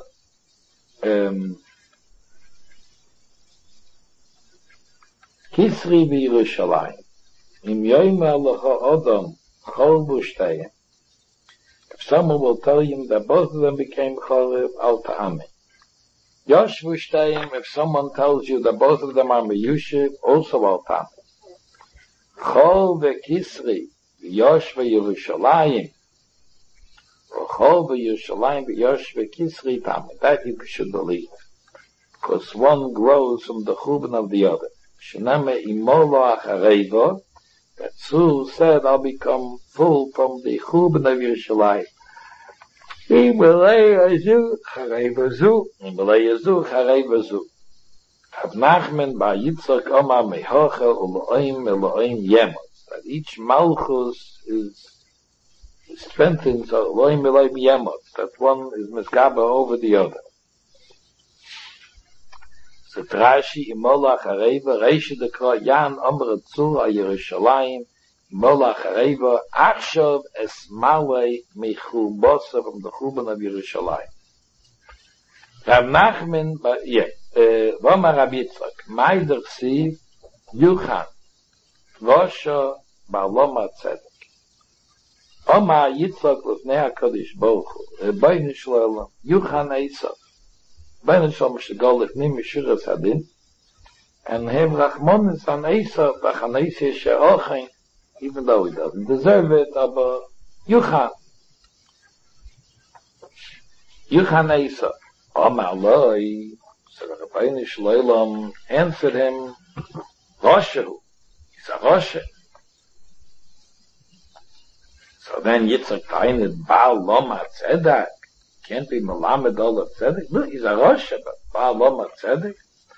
Kisri v'Yerushalayim. Im yoyma lecha Adam chol b'shteyim. If someone will tell him that both of them became chorev, al ta'ameh. Yosh v'shteyim, if someone tells you that both of them are meyushiv, also al ta'ameh. Chol v'Kisri v'Yosh v'Yerushalayim. Or chol v'Yerushalayim v'Yosh v'Kisri ta'ameh. That you should believe. Because one grows from the churban of the other. Shename imolo achareva, that Tzur said, I'll become full from the churban of Yerushalayim. Imelei azu, chareva zu, imelei azu, chareva zu. Rav Nachman bar Yitzchak Omar mehochel Elohim yemot. That each malchus is strengthened, so Elohim yemot. That one is mizgaba over the other. So Rashi imola chareva reishi dekra yan amr tzur a Yerushalayim imola chareva achshav esmalei mechubasa from the churban of Yerushalayim. Rav Nachman, V'amar Rab Yitzchak, Maider Siv Yuchan Vosha Ba'aloma Tzedek. Omar Yitzchak L'fnei HaKadosh Baruch Hu Rebbeinu Shloim Yuchan Esav Rebbeinu Shloim Shegol L'fnei Meshuras Hadin and have Rachmonis on Esav V'chaneisi She'ochein, even though he doesn't deserve it, but Yuchan Esav Omar Loi. So the Rebbeinu Shloim answered him, Roshehu. He's a Roshe. So then Yitzchak Tainid Baal Loma Tzedek. Can't be Melamed Ola Tzedek. Look, he's a Roshe, but Baal Loma Tzedek.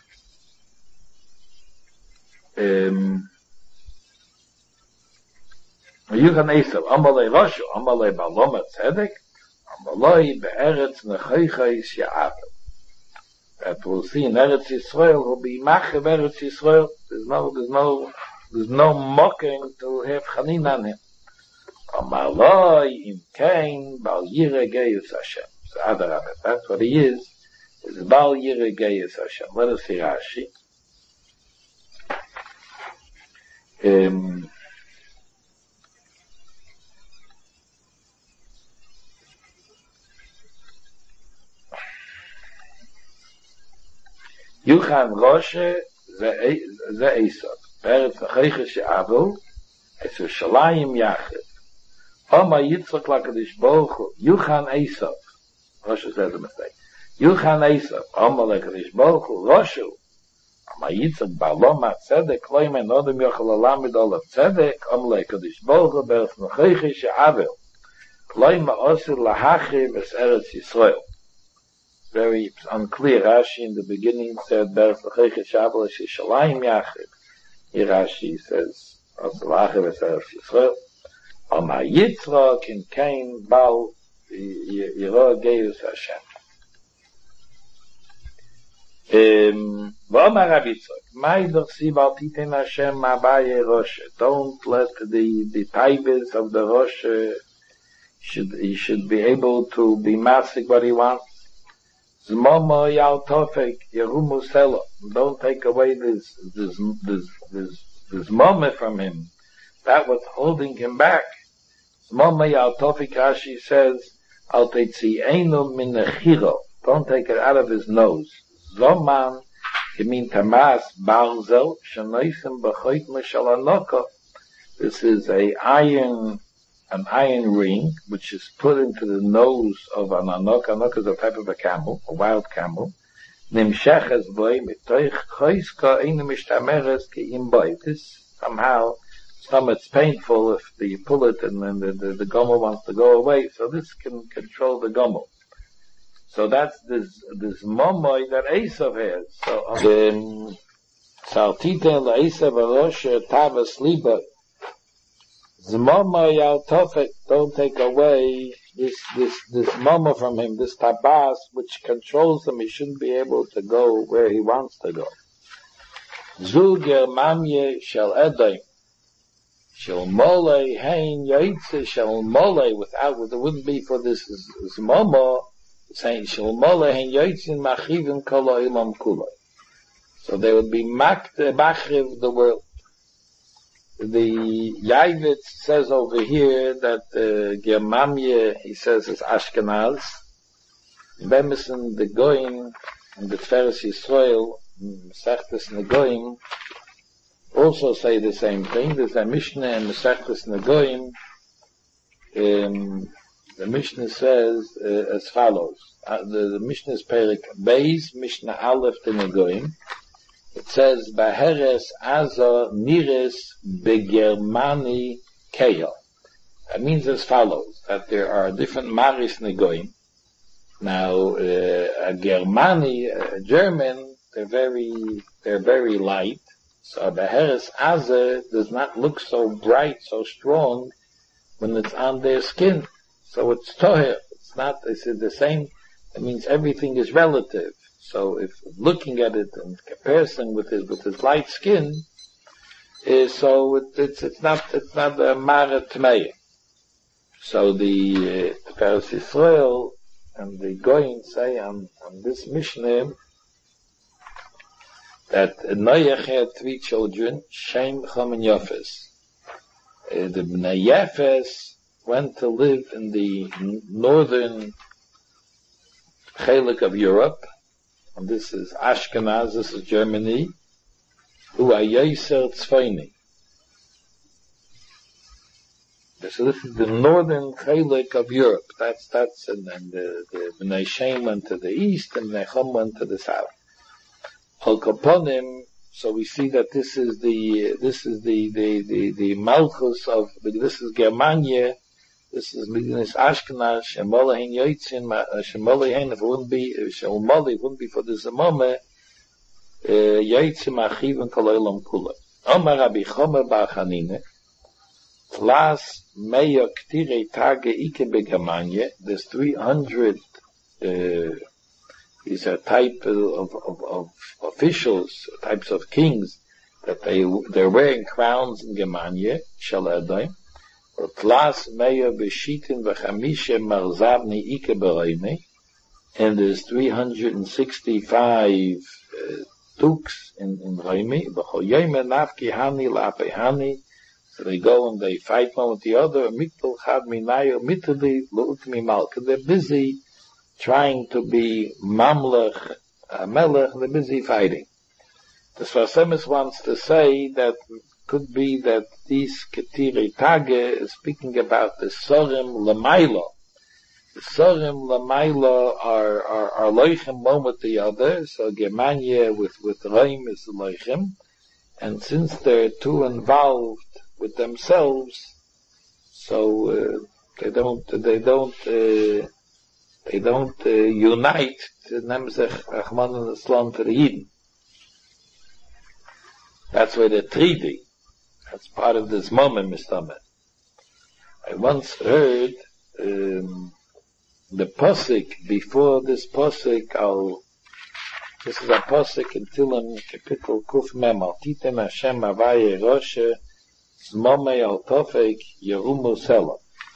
Yuchan Esav, Amalei Roshe, Amalei Baal Loma Tzedek, Amalei Be'eretz Nechaychai She'avel. That we'll see in Eretz Yisrael, will be Machav Eretz Yisrael. There's no mocking to have Chanin on him. Amaloi im Kain Bal Yireh Geyus Hashem. So Adarabah, that's what he is Bal Yireh Geyus Hashem. Let us see Rashi. Yuchan Roshe ze Esav. Beretz Nechaychai She'avel es Yerushalayim Yachid. Omar Yitzchak LaKadosh Baruch Hu Yuchan Esav. Roshe says a mistake. Yuchan Esav. Omar LaKadosh Baruch Hu Roshe. Ma Yitzchak Baloma Tzedek Loim and Odom Yochel Alamid Olav Tzedek Omle Kodesh Boga Berth Mecheche She'avel Loim Ma'osir Lahachiv Es Eretz Yisrael. Very unclear. Rashi in the beginning said Berth Mecheche She'avel Es Yishalayim Yachiv. Here Rashi says Osir Lahachiv Es Eretz Yisrael. Oma Yitzchak in Cain Bal Yiro Geus Hashem. V'omar Rabbi Yitzchak, Mai dorsi bal titen Hashem ma'baye Rosh. Don't let the taibes of the Rosh he should be able to be masik what he wants. Zmomo yal tofek yerumu selo. Don't take away this moment from him. That was holding him back. Zmomo yal tofek, Rashi says, al tetzienu min nechiro. Don't take it out of his nose. Zoman, it means tamas barzel shenoisem b'choit mishalanoko. This is an iron ring which is put into the nose of an anok. Anok is a type of a camel, a wild camel. Nimsheches boy mitoich choiska inu mishtameres ke'im boy. This somehow it's painful if you pull it and then the gomel wants to go away. So this can control the gomel. So that's this momoy that Esav has. So Saltiten LaEsav Arosha Tavas Liba. Zmomoy al Tofek, don't take away this momo from him, this tabas which controls him. He shouldn't be able to go where he wants to go. Zuger Mamye Shel Edom. Shel Mole Hein Yaitze Shel Mole, without it wouldn't be for this momo. Saying Shalmola and Yoitzin Machivim Kolo Ilam Kula. So they would be Machiv the world. The Yavitz says over here that Germamye, he says, is Ashkenaz. Bemison the Goyim and the Tferes Yisrael, Mesechtes Negoyim, also say the same thing. There's a Mishnah in Mesechtes Negoyim. The Mishnah says as follows. The Mishnah is Perik Beis, Mishnah Aleph to Negoim. It says, Baheres Aza Nires Begermani Keil. That means as follows, that there are different Maris Negoim. Now, a Germani, a German, they're very light. So Baheres Aza does not look so bright, so strong when it's on their skin. So it's toher. It's not, it's the same. It means everything is relative. So if looking at it in comparison with his light skin, so it's not a mara tmeya. So the Tferes Yisrael and the Goyim say on this Mishnah that Noach had 3 children, Shem, Cham, and Yafes. The Bnei Yafes went to live in the northern chelik of Europe, and this is Ashkenaz, this is Germany, who are Yoser Tzfeini. So this is the northern chelik of Europe. That's and then the Bnei Shem went to the east, and Bnei Cham went to the south. Al Kaponim. So we see that this is the Malchus of this is Germania. This is Midnas Ashkenaz, Shemolahin Yoitzin, Shemolahin, if it wouldn't be, Shemolahin, it wouldn't be for this moment, Yoitzin Machiv and Kaloilam Kula. Omar Rabbi Chomer Bar Chanine, Tlas Meya Ktire Tage Ike Begermania, there's 300, these are type of officials, types of kings, that they're wearing crowns in Germania, Shaladai. Tlas Meya Beshitin V'chamishe Marzavni Ike Bereime, and there's 365 dukes in Reime. B'choyeme Nafki Hani La'apehani. So they go and they fight one with the other. Mittel Chad Minayo Mitteli L'utmi Malka. They're busy trying to be Mamlech, Melech. They're busy fighting. The Sfasemis wants to say that could be that this Ketire Tage is speaking about the Sorim Lamailo. Sorim Lamaila are loichem one with the other, so Germania with Reim is loichem, and since they're too involved with themselves, so they don't unite to Nemzech Achman and Islam to the Yidden. That's where the treaty. That's part of this moment, Mr. Ahmed. I once heard the posik before this posik. This is a posik in Tilim Kapitel Kuf Mem Al Titem Hashem Avaye Roshe Zmome Al Tofek Yerumu Sela.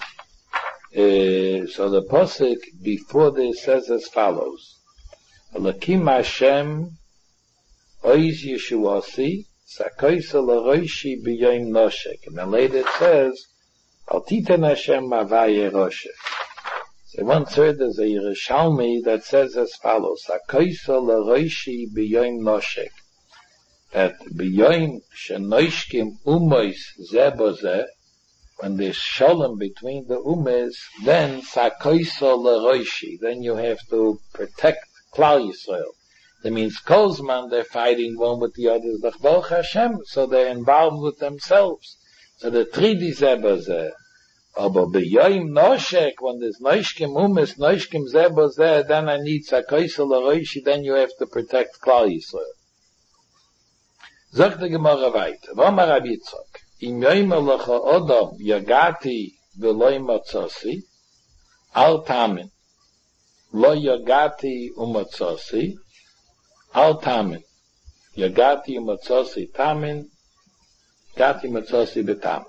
So the posik before this says as follows: Lakim Hashem Oiz Yeshuasi Sakoisa L'Roishi B'Yom Noshek. And then later it says Al Titem Hashem Avaye Roshe. So once heard there's a Yerushalmi that says as follows: Sakoisa L'Roishi B'Yom Noshek. That B'Yom Shenoishkim Umois Zebozeh, when there's shalom between the umes, then Sakoisa L'Roishi, then you have to protect Klal Yisrael. That means Kozman, they're fighting one with the other, L'Chbol Hashem, so they're involved with themselves. So the Tridi Zebozeh. Aber B'Yom Noshek, when there's Noishkim Umes, Noishkim Zebozeh, then I need Sakoisa L'Roishi, then you have to protect Klal Yisrael. Zog the Gemara weiter. V'omar Rabbi Yitzchak, Im yoymer lecha odom yagati v'lo matzosi, al tamin. Lo yagati umatzosi, al tamin. Yagati umatzosi tamin, gati matzosi betamin.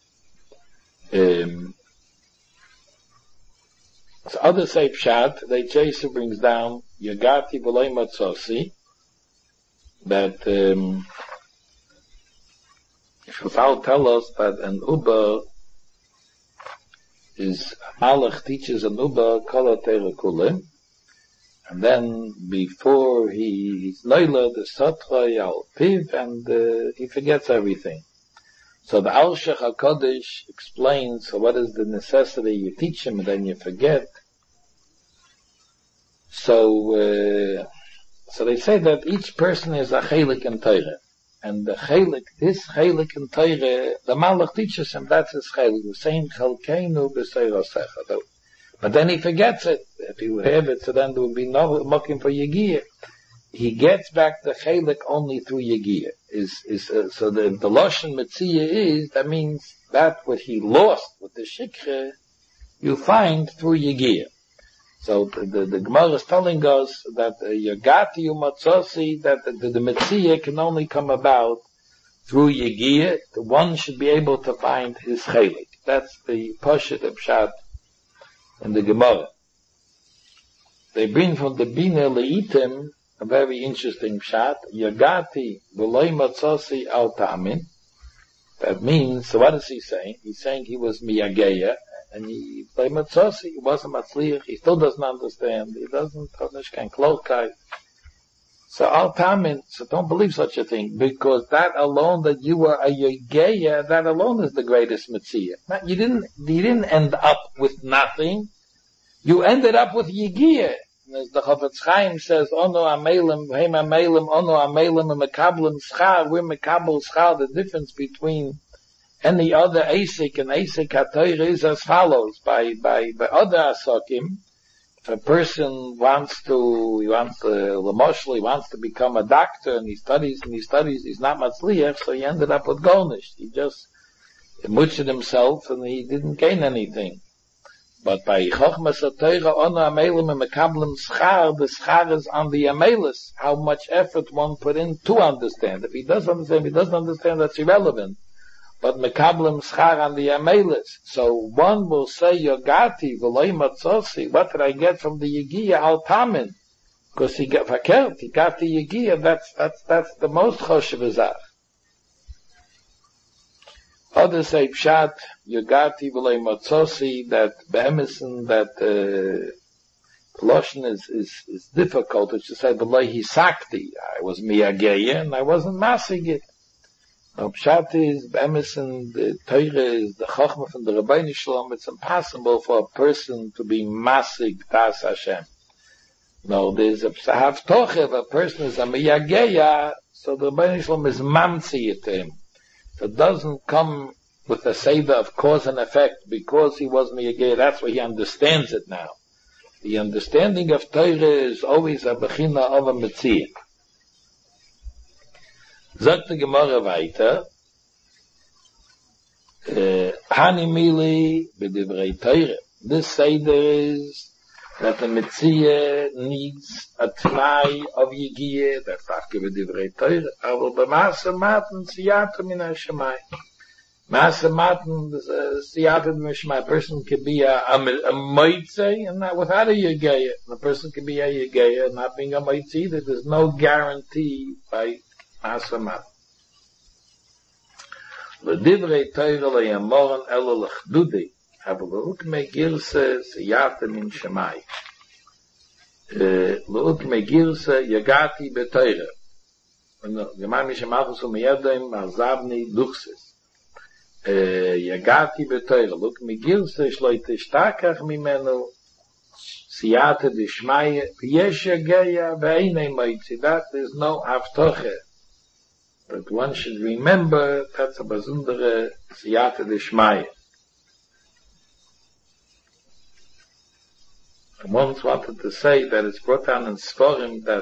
So other say pshat, the Chaser brings down Yagati v'lo matzosi, that Shufal tell us that an Uber is, Malach teaches an Uber Kol HaTorah Kulim, and then before he's Leila, the Satra Yal Piv, and he forgets everything. So the Al Shech HaKodesh explains, so what is the necessity? You teach him and then you forget. So they say that each person is a chelik in Torah. And the chelik, this chelik in Torah, the Malach teaches him that's his chelik. The same chelkeinu b'seirosecha. But then he forgets it. If he would have it, so then there would be no looking for Yegiyah. He gets back the chelik only through Yegiyah. So the Loshen Metziyah is, that means that what he lost with the Shikha, you find through Yegiyah. So the Gemara is telling us that Yagati Umatzosi, that the Metziyah can only come about through Yegiyah. The one should be able to find his chelik. That's the Poshet of Pshat in the Gemara. They bring from the Bina Leitim a very interesting Pshat. Yagati V'loi Matzosi Al Tamin. That means, so what is he saying? He's saying he was Miyageya, and he played Matzosi, he wasn't Matzliach, he still doesn't understand, he doesn't, can Klolkai. So Al Tamin, so don't believe such a thing, because that alone, that you were a Yageya, that alone is the greatest Metziyah. You didn't end up with nothing, you ended up with Yegiyah. As the Chofetz Chaim says, Ono Amelim, Heim Amelim, Ono Amelim, and Mekablim Schar, we're Mekabel Schar. The difference between any other Asik and Asik HaTorah is as follows. By other Asokim, if a person wants to become a doctor, and he studies, he's not Matzliach, so he ended up with Golnish. He just mutched himself, and he didn't gain anything. But by Chochmas HaTorah, Ono Amelim and Mekablim Schar, the Schar is on the Amelis, how much effort one put in to understand. If he doesn't understand, that's irrelevant. But Mekablim Schar on the Amelis. So one will say, Yogati, V'loi Matzosi, what did I get from the Yegiyah Al Tamin? Because he got verkehrt, he got the Yegiyah, that's the most Choshev Azach. Others say Pshat, Yogati V'loi Matzosi, that Be'emison, that Loshen is difficult. It should say V'loi Hisakti. I was Miyageya and I wasn't Masigit. Pshat is, Emerson, the Torah is the Chochmah from the Rabbeinu Shalom. It's impossible for a person to be Masig Das Hashem. No, there's a Haftoch, if a person is a Miyageya, so the Rabbeinu Shalom is Mamtzi it to him. So it doesn't come with a Seder of cause and effect, because he was Miyageya, that's why he understands it now. The understanding of Torah is always a Bechina of a Metziyah. Sagt die Gemara weiter, Hani Mili b'divrei Torah. This Seder is that the Metziyah needs a Tnai of Yigiyah, that's after b'divrei Torah, aber b'maaseh matan siyata min ha-shemayim. Maaseh matan siyata min ha-shemayim. A person can be a Moitze and not without a Yigiyah. A person can be a Yigiyah not being a Moitze either. There's no guarantee by Maaseh matan. L'divrei Torah le'yamoran elo l'chdudei. Aber l'ukme girse siyata min shemayim. L'ukme girse yagati b'Torah. Gemar mi shemalchus u'miyadayim azabni duchses. Yagati b'Torah. L'ukme girse shloi tishtakach mimenu siyata d'shmaya v'yesh yageya v'einei moitzi. That is no haftoche. But one should remember that's a besondere siyata d'shmaya. I once wanted to say that it's brought down in Sforim that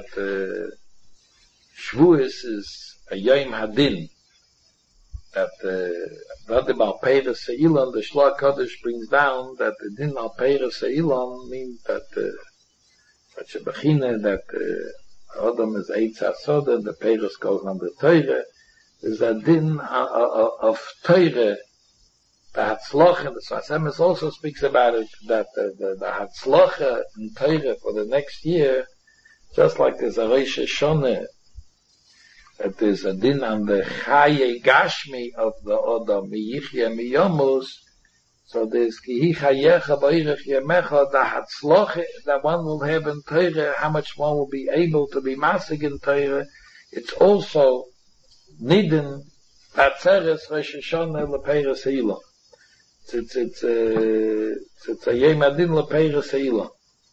Shavuos is a Yom Hadin. That Vadim al Peres Seilon, the Shloach Kodesh brings down that the Din al Peres Seilon means that such a Bechina that Adam is Eitz HaSoda, the Peres goes on the Torah. There's a Din of Torah. The Hatzlocha, the Sfas Emes also speaks about it, that the Hatzlocha in Torah for the next year, just like there's a Rosh Hashanah, that there's a din on the Chaye Gashmi of the Odom, Miyichya Miyomus, so there's Kihi Chayecha Ba'irech Yemecha, the Hatzlocha that one will have in Torah, how much one will be able to be masig in Torah, it's also Nidin, Atzeres Rosh Hashanah Leperes Hilon. It's a Yom Hadin Lepeira Seila.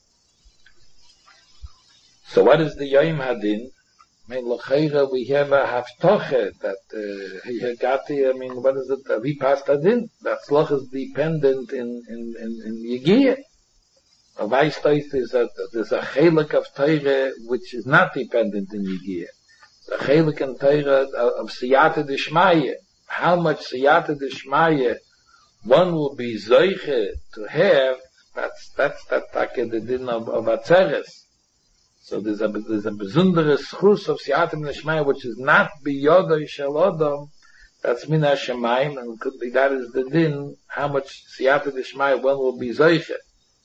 So what is the Yom Hadin? I mean, L'cheira, we have a Haftoche that Yagati, I mean, what is it? We passed Hadin. That Tzloch is dependent in Yigiyah. A Weistoist is that there's a Chelik of Torah which is not dependent in Yigiyah. The Chelik in Torah of Siyata D'Shmaya. How much Siyata D'Shmaya one will be zoiche to have, that's the din of Atzeres. So there's a besondere schus of Siyata min ha-shemayim, which is not biyodoi shel Odom, that's min ha-shemayim, and could be that is the din, how much Siyata d'shmayim one will be zoiche.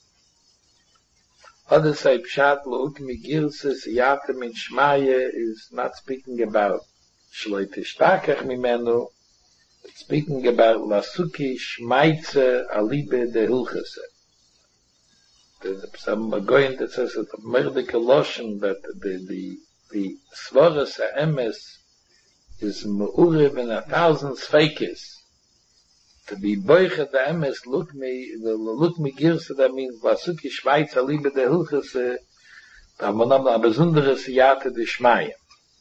Others say Pshat l'ukmi girse Siyata min shmaya is not speaking about shloi tishtakach mimenu, it's speaking about Lasuki Shmaitze Alibe de Hilchese. There's some going that says that the Merdeke Loshen that the Svaras Emes is Me'urev in 1,000 Sfeikis. To be Boiche the Emes, look me Girse, that means Lasuki Shmaitze Alibe de Hilchese, da monam a besondere Siyata de Shmaya.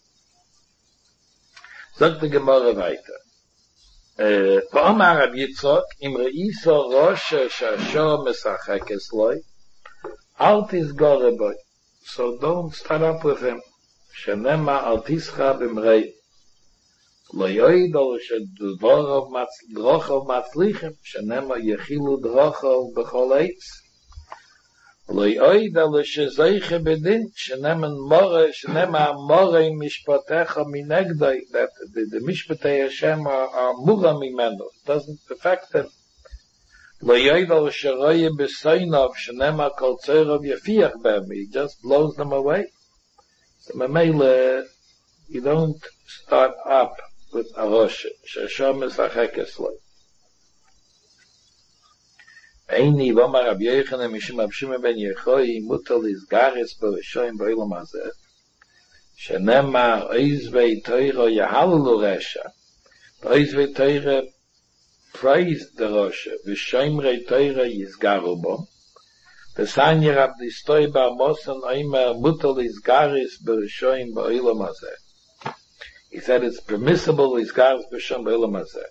Sagt die Gemara weiter. V'omar Rab Yitzchok, im reiso rosh shasho mesachek esloi, alt isgore boy. So don't start up with him. Shenema al tischa b'mrei. Lo yoidol shedvorov drochov matzlichem, shenema yechilu drochov b'chol eitz. Lo yoidol shezeiche bedin, shenema more mishpatecha minegdoi, that the mishpatei Hashem are mura mimenu. It doesn't affect them. Lo yoidol sheroye b'soinov, shenema kol tzorov yefiach b'em. He just blows them away. So memele, you don't start up with a rosh, shashom esachek esloi. Eini v'omar Rabbi Yochanan mishum Rab Shimon ben Yochai mutal izgares b'rishoyim b'olam hazeh shenema oizvei toiro yahalulu resha Ois ve Teire praised the Rosh, v'shoimrei Teire yizgaru bo, v'sanya Rab Distoi bar Mosen oimer mutal izgaris b'rishoim ba'olam hazeh. He said it's permissible izgaris b'rishoim ba'olam hazeh.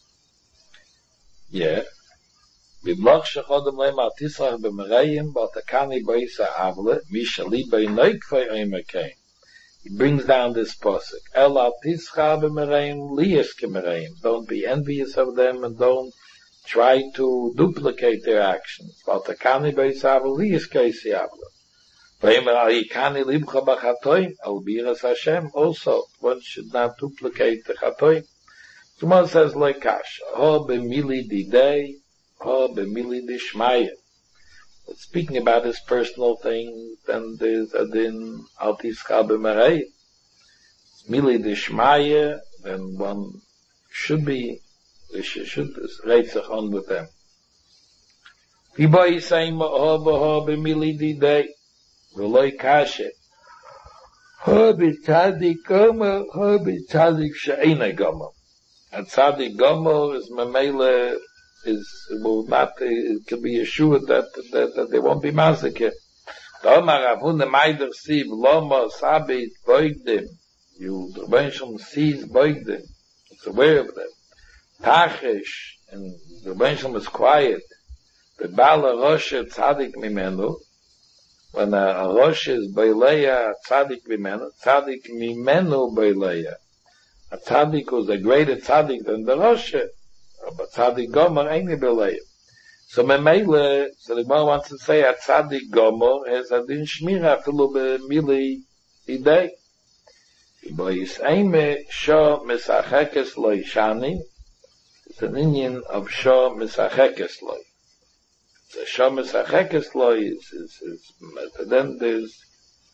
Yeah. B'mloch shechodem le'mar tisrach b'merayim b'atakani b'isa avle mishali b'inoikvei oimer kein. He brings down this pasuk. El al tischa b'merayim liyas kemerayim. Don't be envious of them and don't try to duplicate their actions. B'atakani b'isa avle liyas keisi avle. V'emer al yikani libcha b'chatoim al biras Hashem. Also, one should not duplicate the chatoim. Someone says like Kash, ho b'mili didei, ho b'mili dishmaya. Speaking about his personal thing, then there's adin al tischa b'merei. Mili dishmaya, then one should reitzach on with them. V'bo yisayim ho b'mili didei, v'loi kashe. Ho b'tzadik gomer, ho b'tzadik she'enei gomer. And Tzadik Gomer is Mamela will not, it can be assured that they won't be massacred. The Omar Avun Meider Siv Loma Sabit Boigdim. The Bensham sees Boigdim. It's aware of them. Tachish, and the Bensham is quiet. The Bala Rosh Tzadik Mimenu. When a Rosh is Beileya Tzadik Mimenu Beileya. A tzaddik was a greater tzaddik than the Rosh, but tzaddik gomer ain't belay. So Memele, so the Gemara wants to say a tzaddik gomer has a din shmira filu b'mili idei. Bois eime sho misachekes loy shani. It's an Indian of sho misachekes loy. The sho misachekes loy is then there's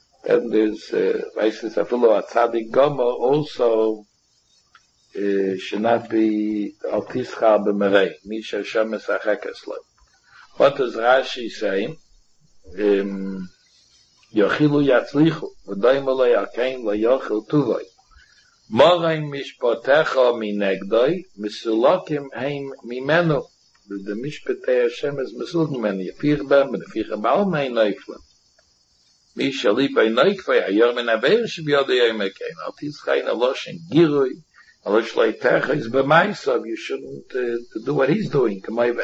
a filu a tzaddik gomer also should not be al tischa b'merei, misha shem mesachekes lo. What does Rashi say? Yochilu yatzlichu, v'doim lo yakein lo yochil tuvoi. Morein mishpotecha minegdoi, misulakim heim mimenu. The mishpetei Hashem is misul mimenu, yafir bem, and yafir ba'al mein neiflen. Misha li bei neifvei, ayor min abeir shibiyodei yomekein, al tischa in aloshin girui, you shouldn't do what he's doing.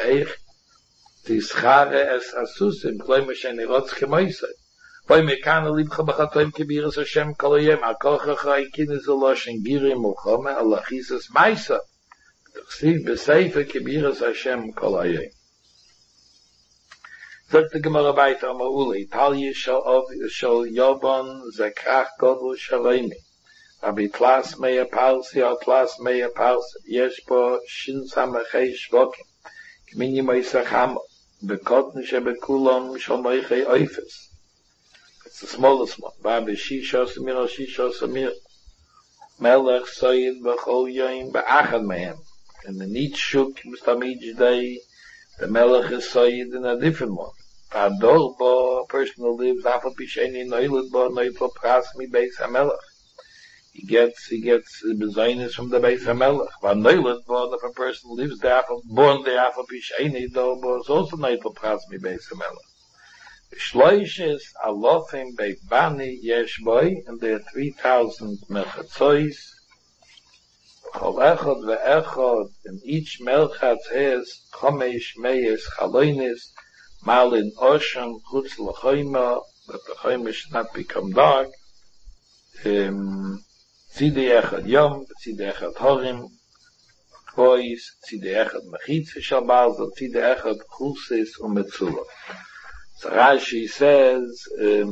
Sagt die Gemara weiter, Amauli, Talye shall Yobon Zekrach Godel Shaleimi. Abi Tlas Meya Palsi, or Tlas Meya Palsi, Yeshpo Shin Samachei Shvokim, Kmini Moisacham, Bekotn Shebekulom Shomoichei Oifes. It's the smallest one. Babi Shisho Samir, Melech Soyid Bechol Yoim Be'achad Mehem. And the Nit Shuk, each day, the Melech is Soyid in a different one. Ador Bo, a person who lives, Afa Pisheni Noilut Bo, Noifo Prasmi Beis HaMelech. He gets bezainis from the Beis HaMelech. But Noilut Bo, if a person lives there, born there, Afa Pisheni, though, Bo, is also Noifo Prasmi Beis HaMelech. Shloishes Alofim Beit Bani Yesh Boy, and there are 3,000 Melchatzois. Chol Echad ve'Echad, and each Melchatz has Chomesh Meyes Chaloinis, Malin Osham Chutz L'choima, that the Choima should not become dark. Tzidei Echad Yom, Tzidei Echad Horim, Kois, Tzidei Echad Mechitz Shabbat, Tzidei Echad Chusis Umetzula. So Rashi says,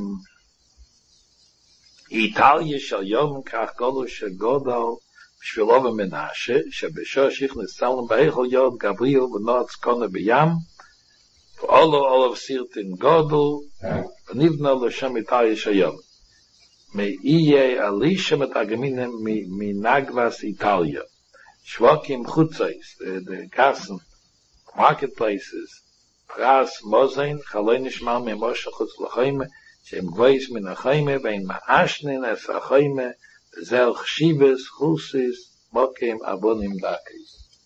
Italia shall Yom Kach Golu Shegodal Shvilova Menashe Shebesho Shichnes Salem Beichel Yod Gabriel V'Noatz Kona B'Yam All of Sirtin Godel V'Nivna L'Shem Italia Shayom Me'iye Alisha Metagaminim Minagvas Italia Shvokim Chutzais, the Gassen marketplaces, Pras Mozain, Chaloinish Mal Memosha Chutz L'Choime, Shem Gvois Min HaChoime, Vein Ma'ashnin Es HaChoime, Zel Chshivas, Chusis, Mokim Abonim Dakis.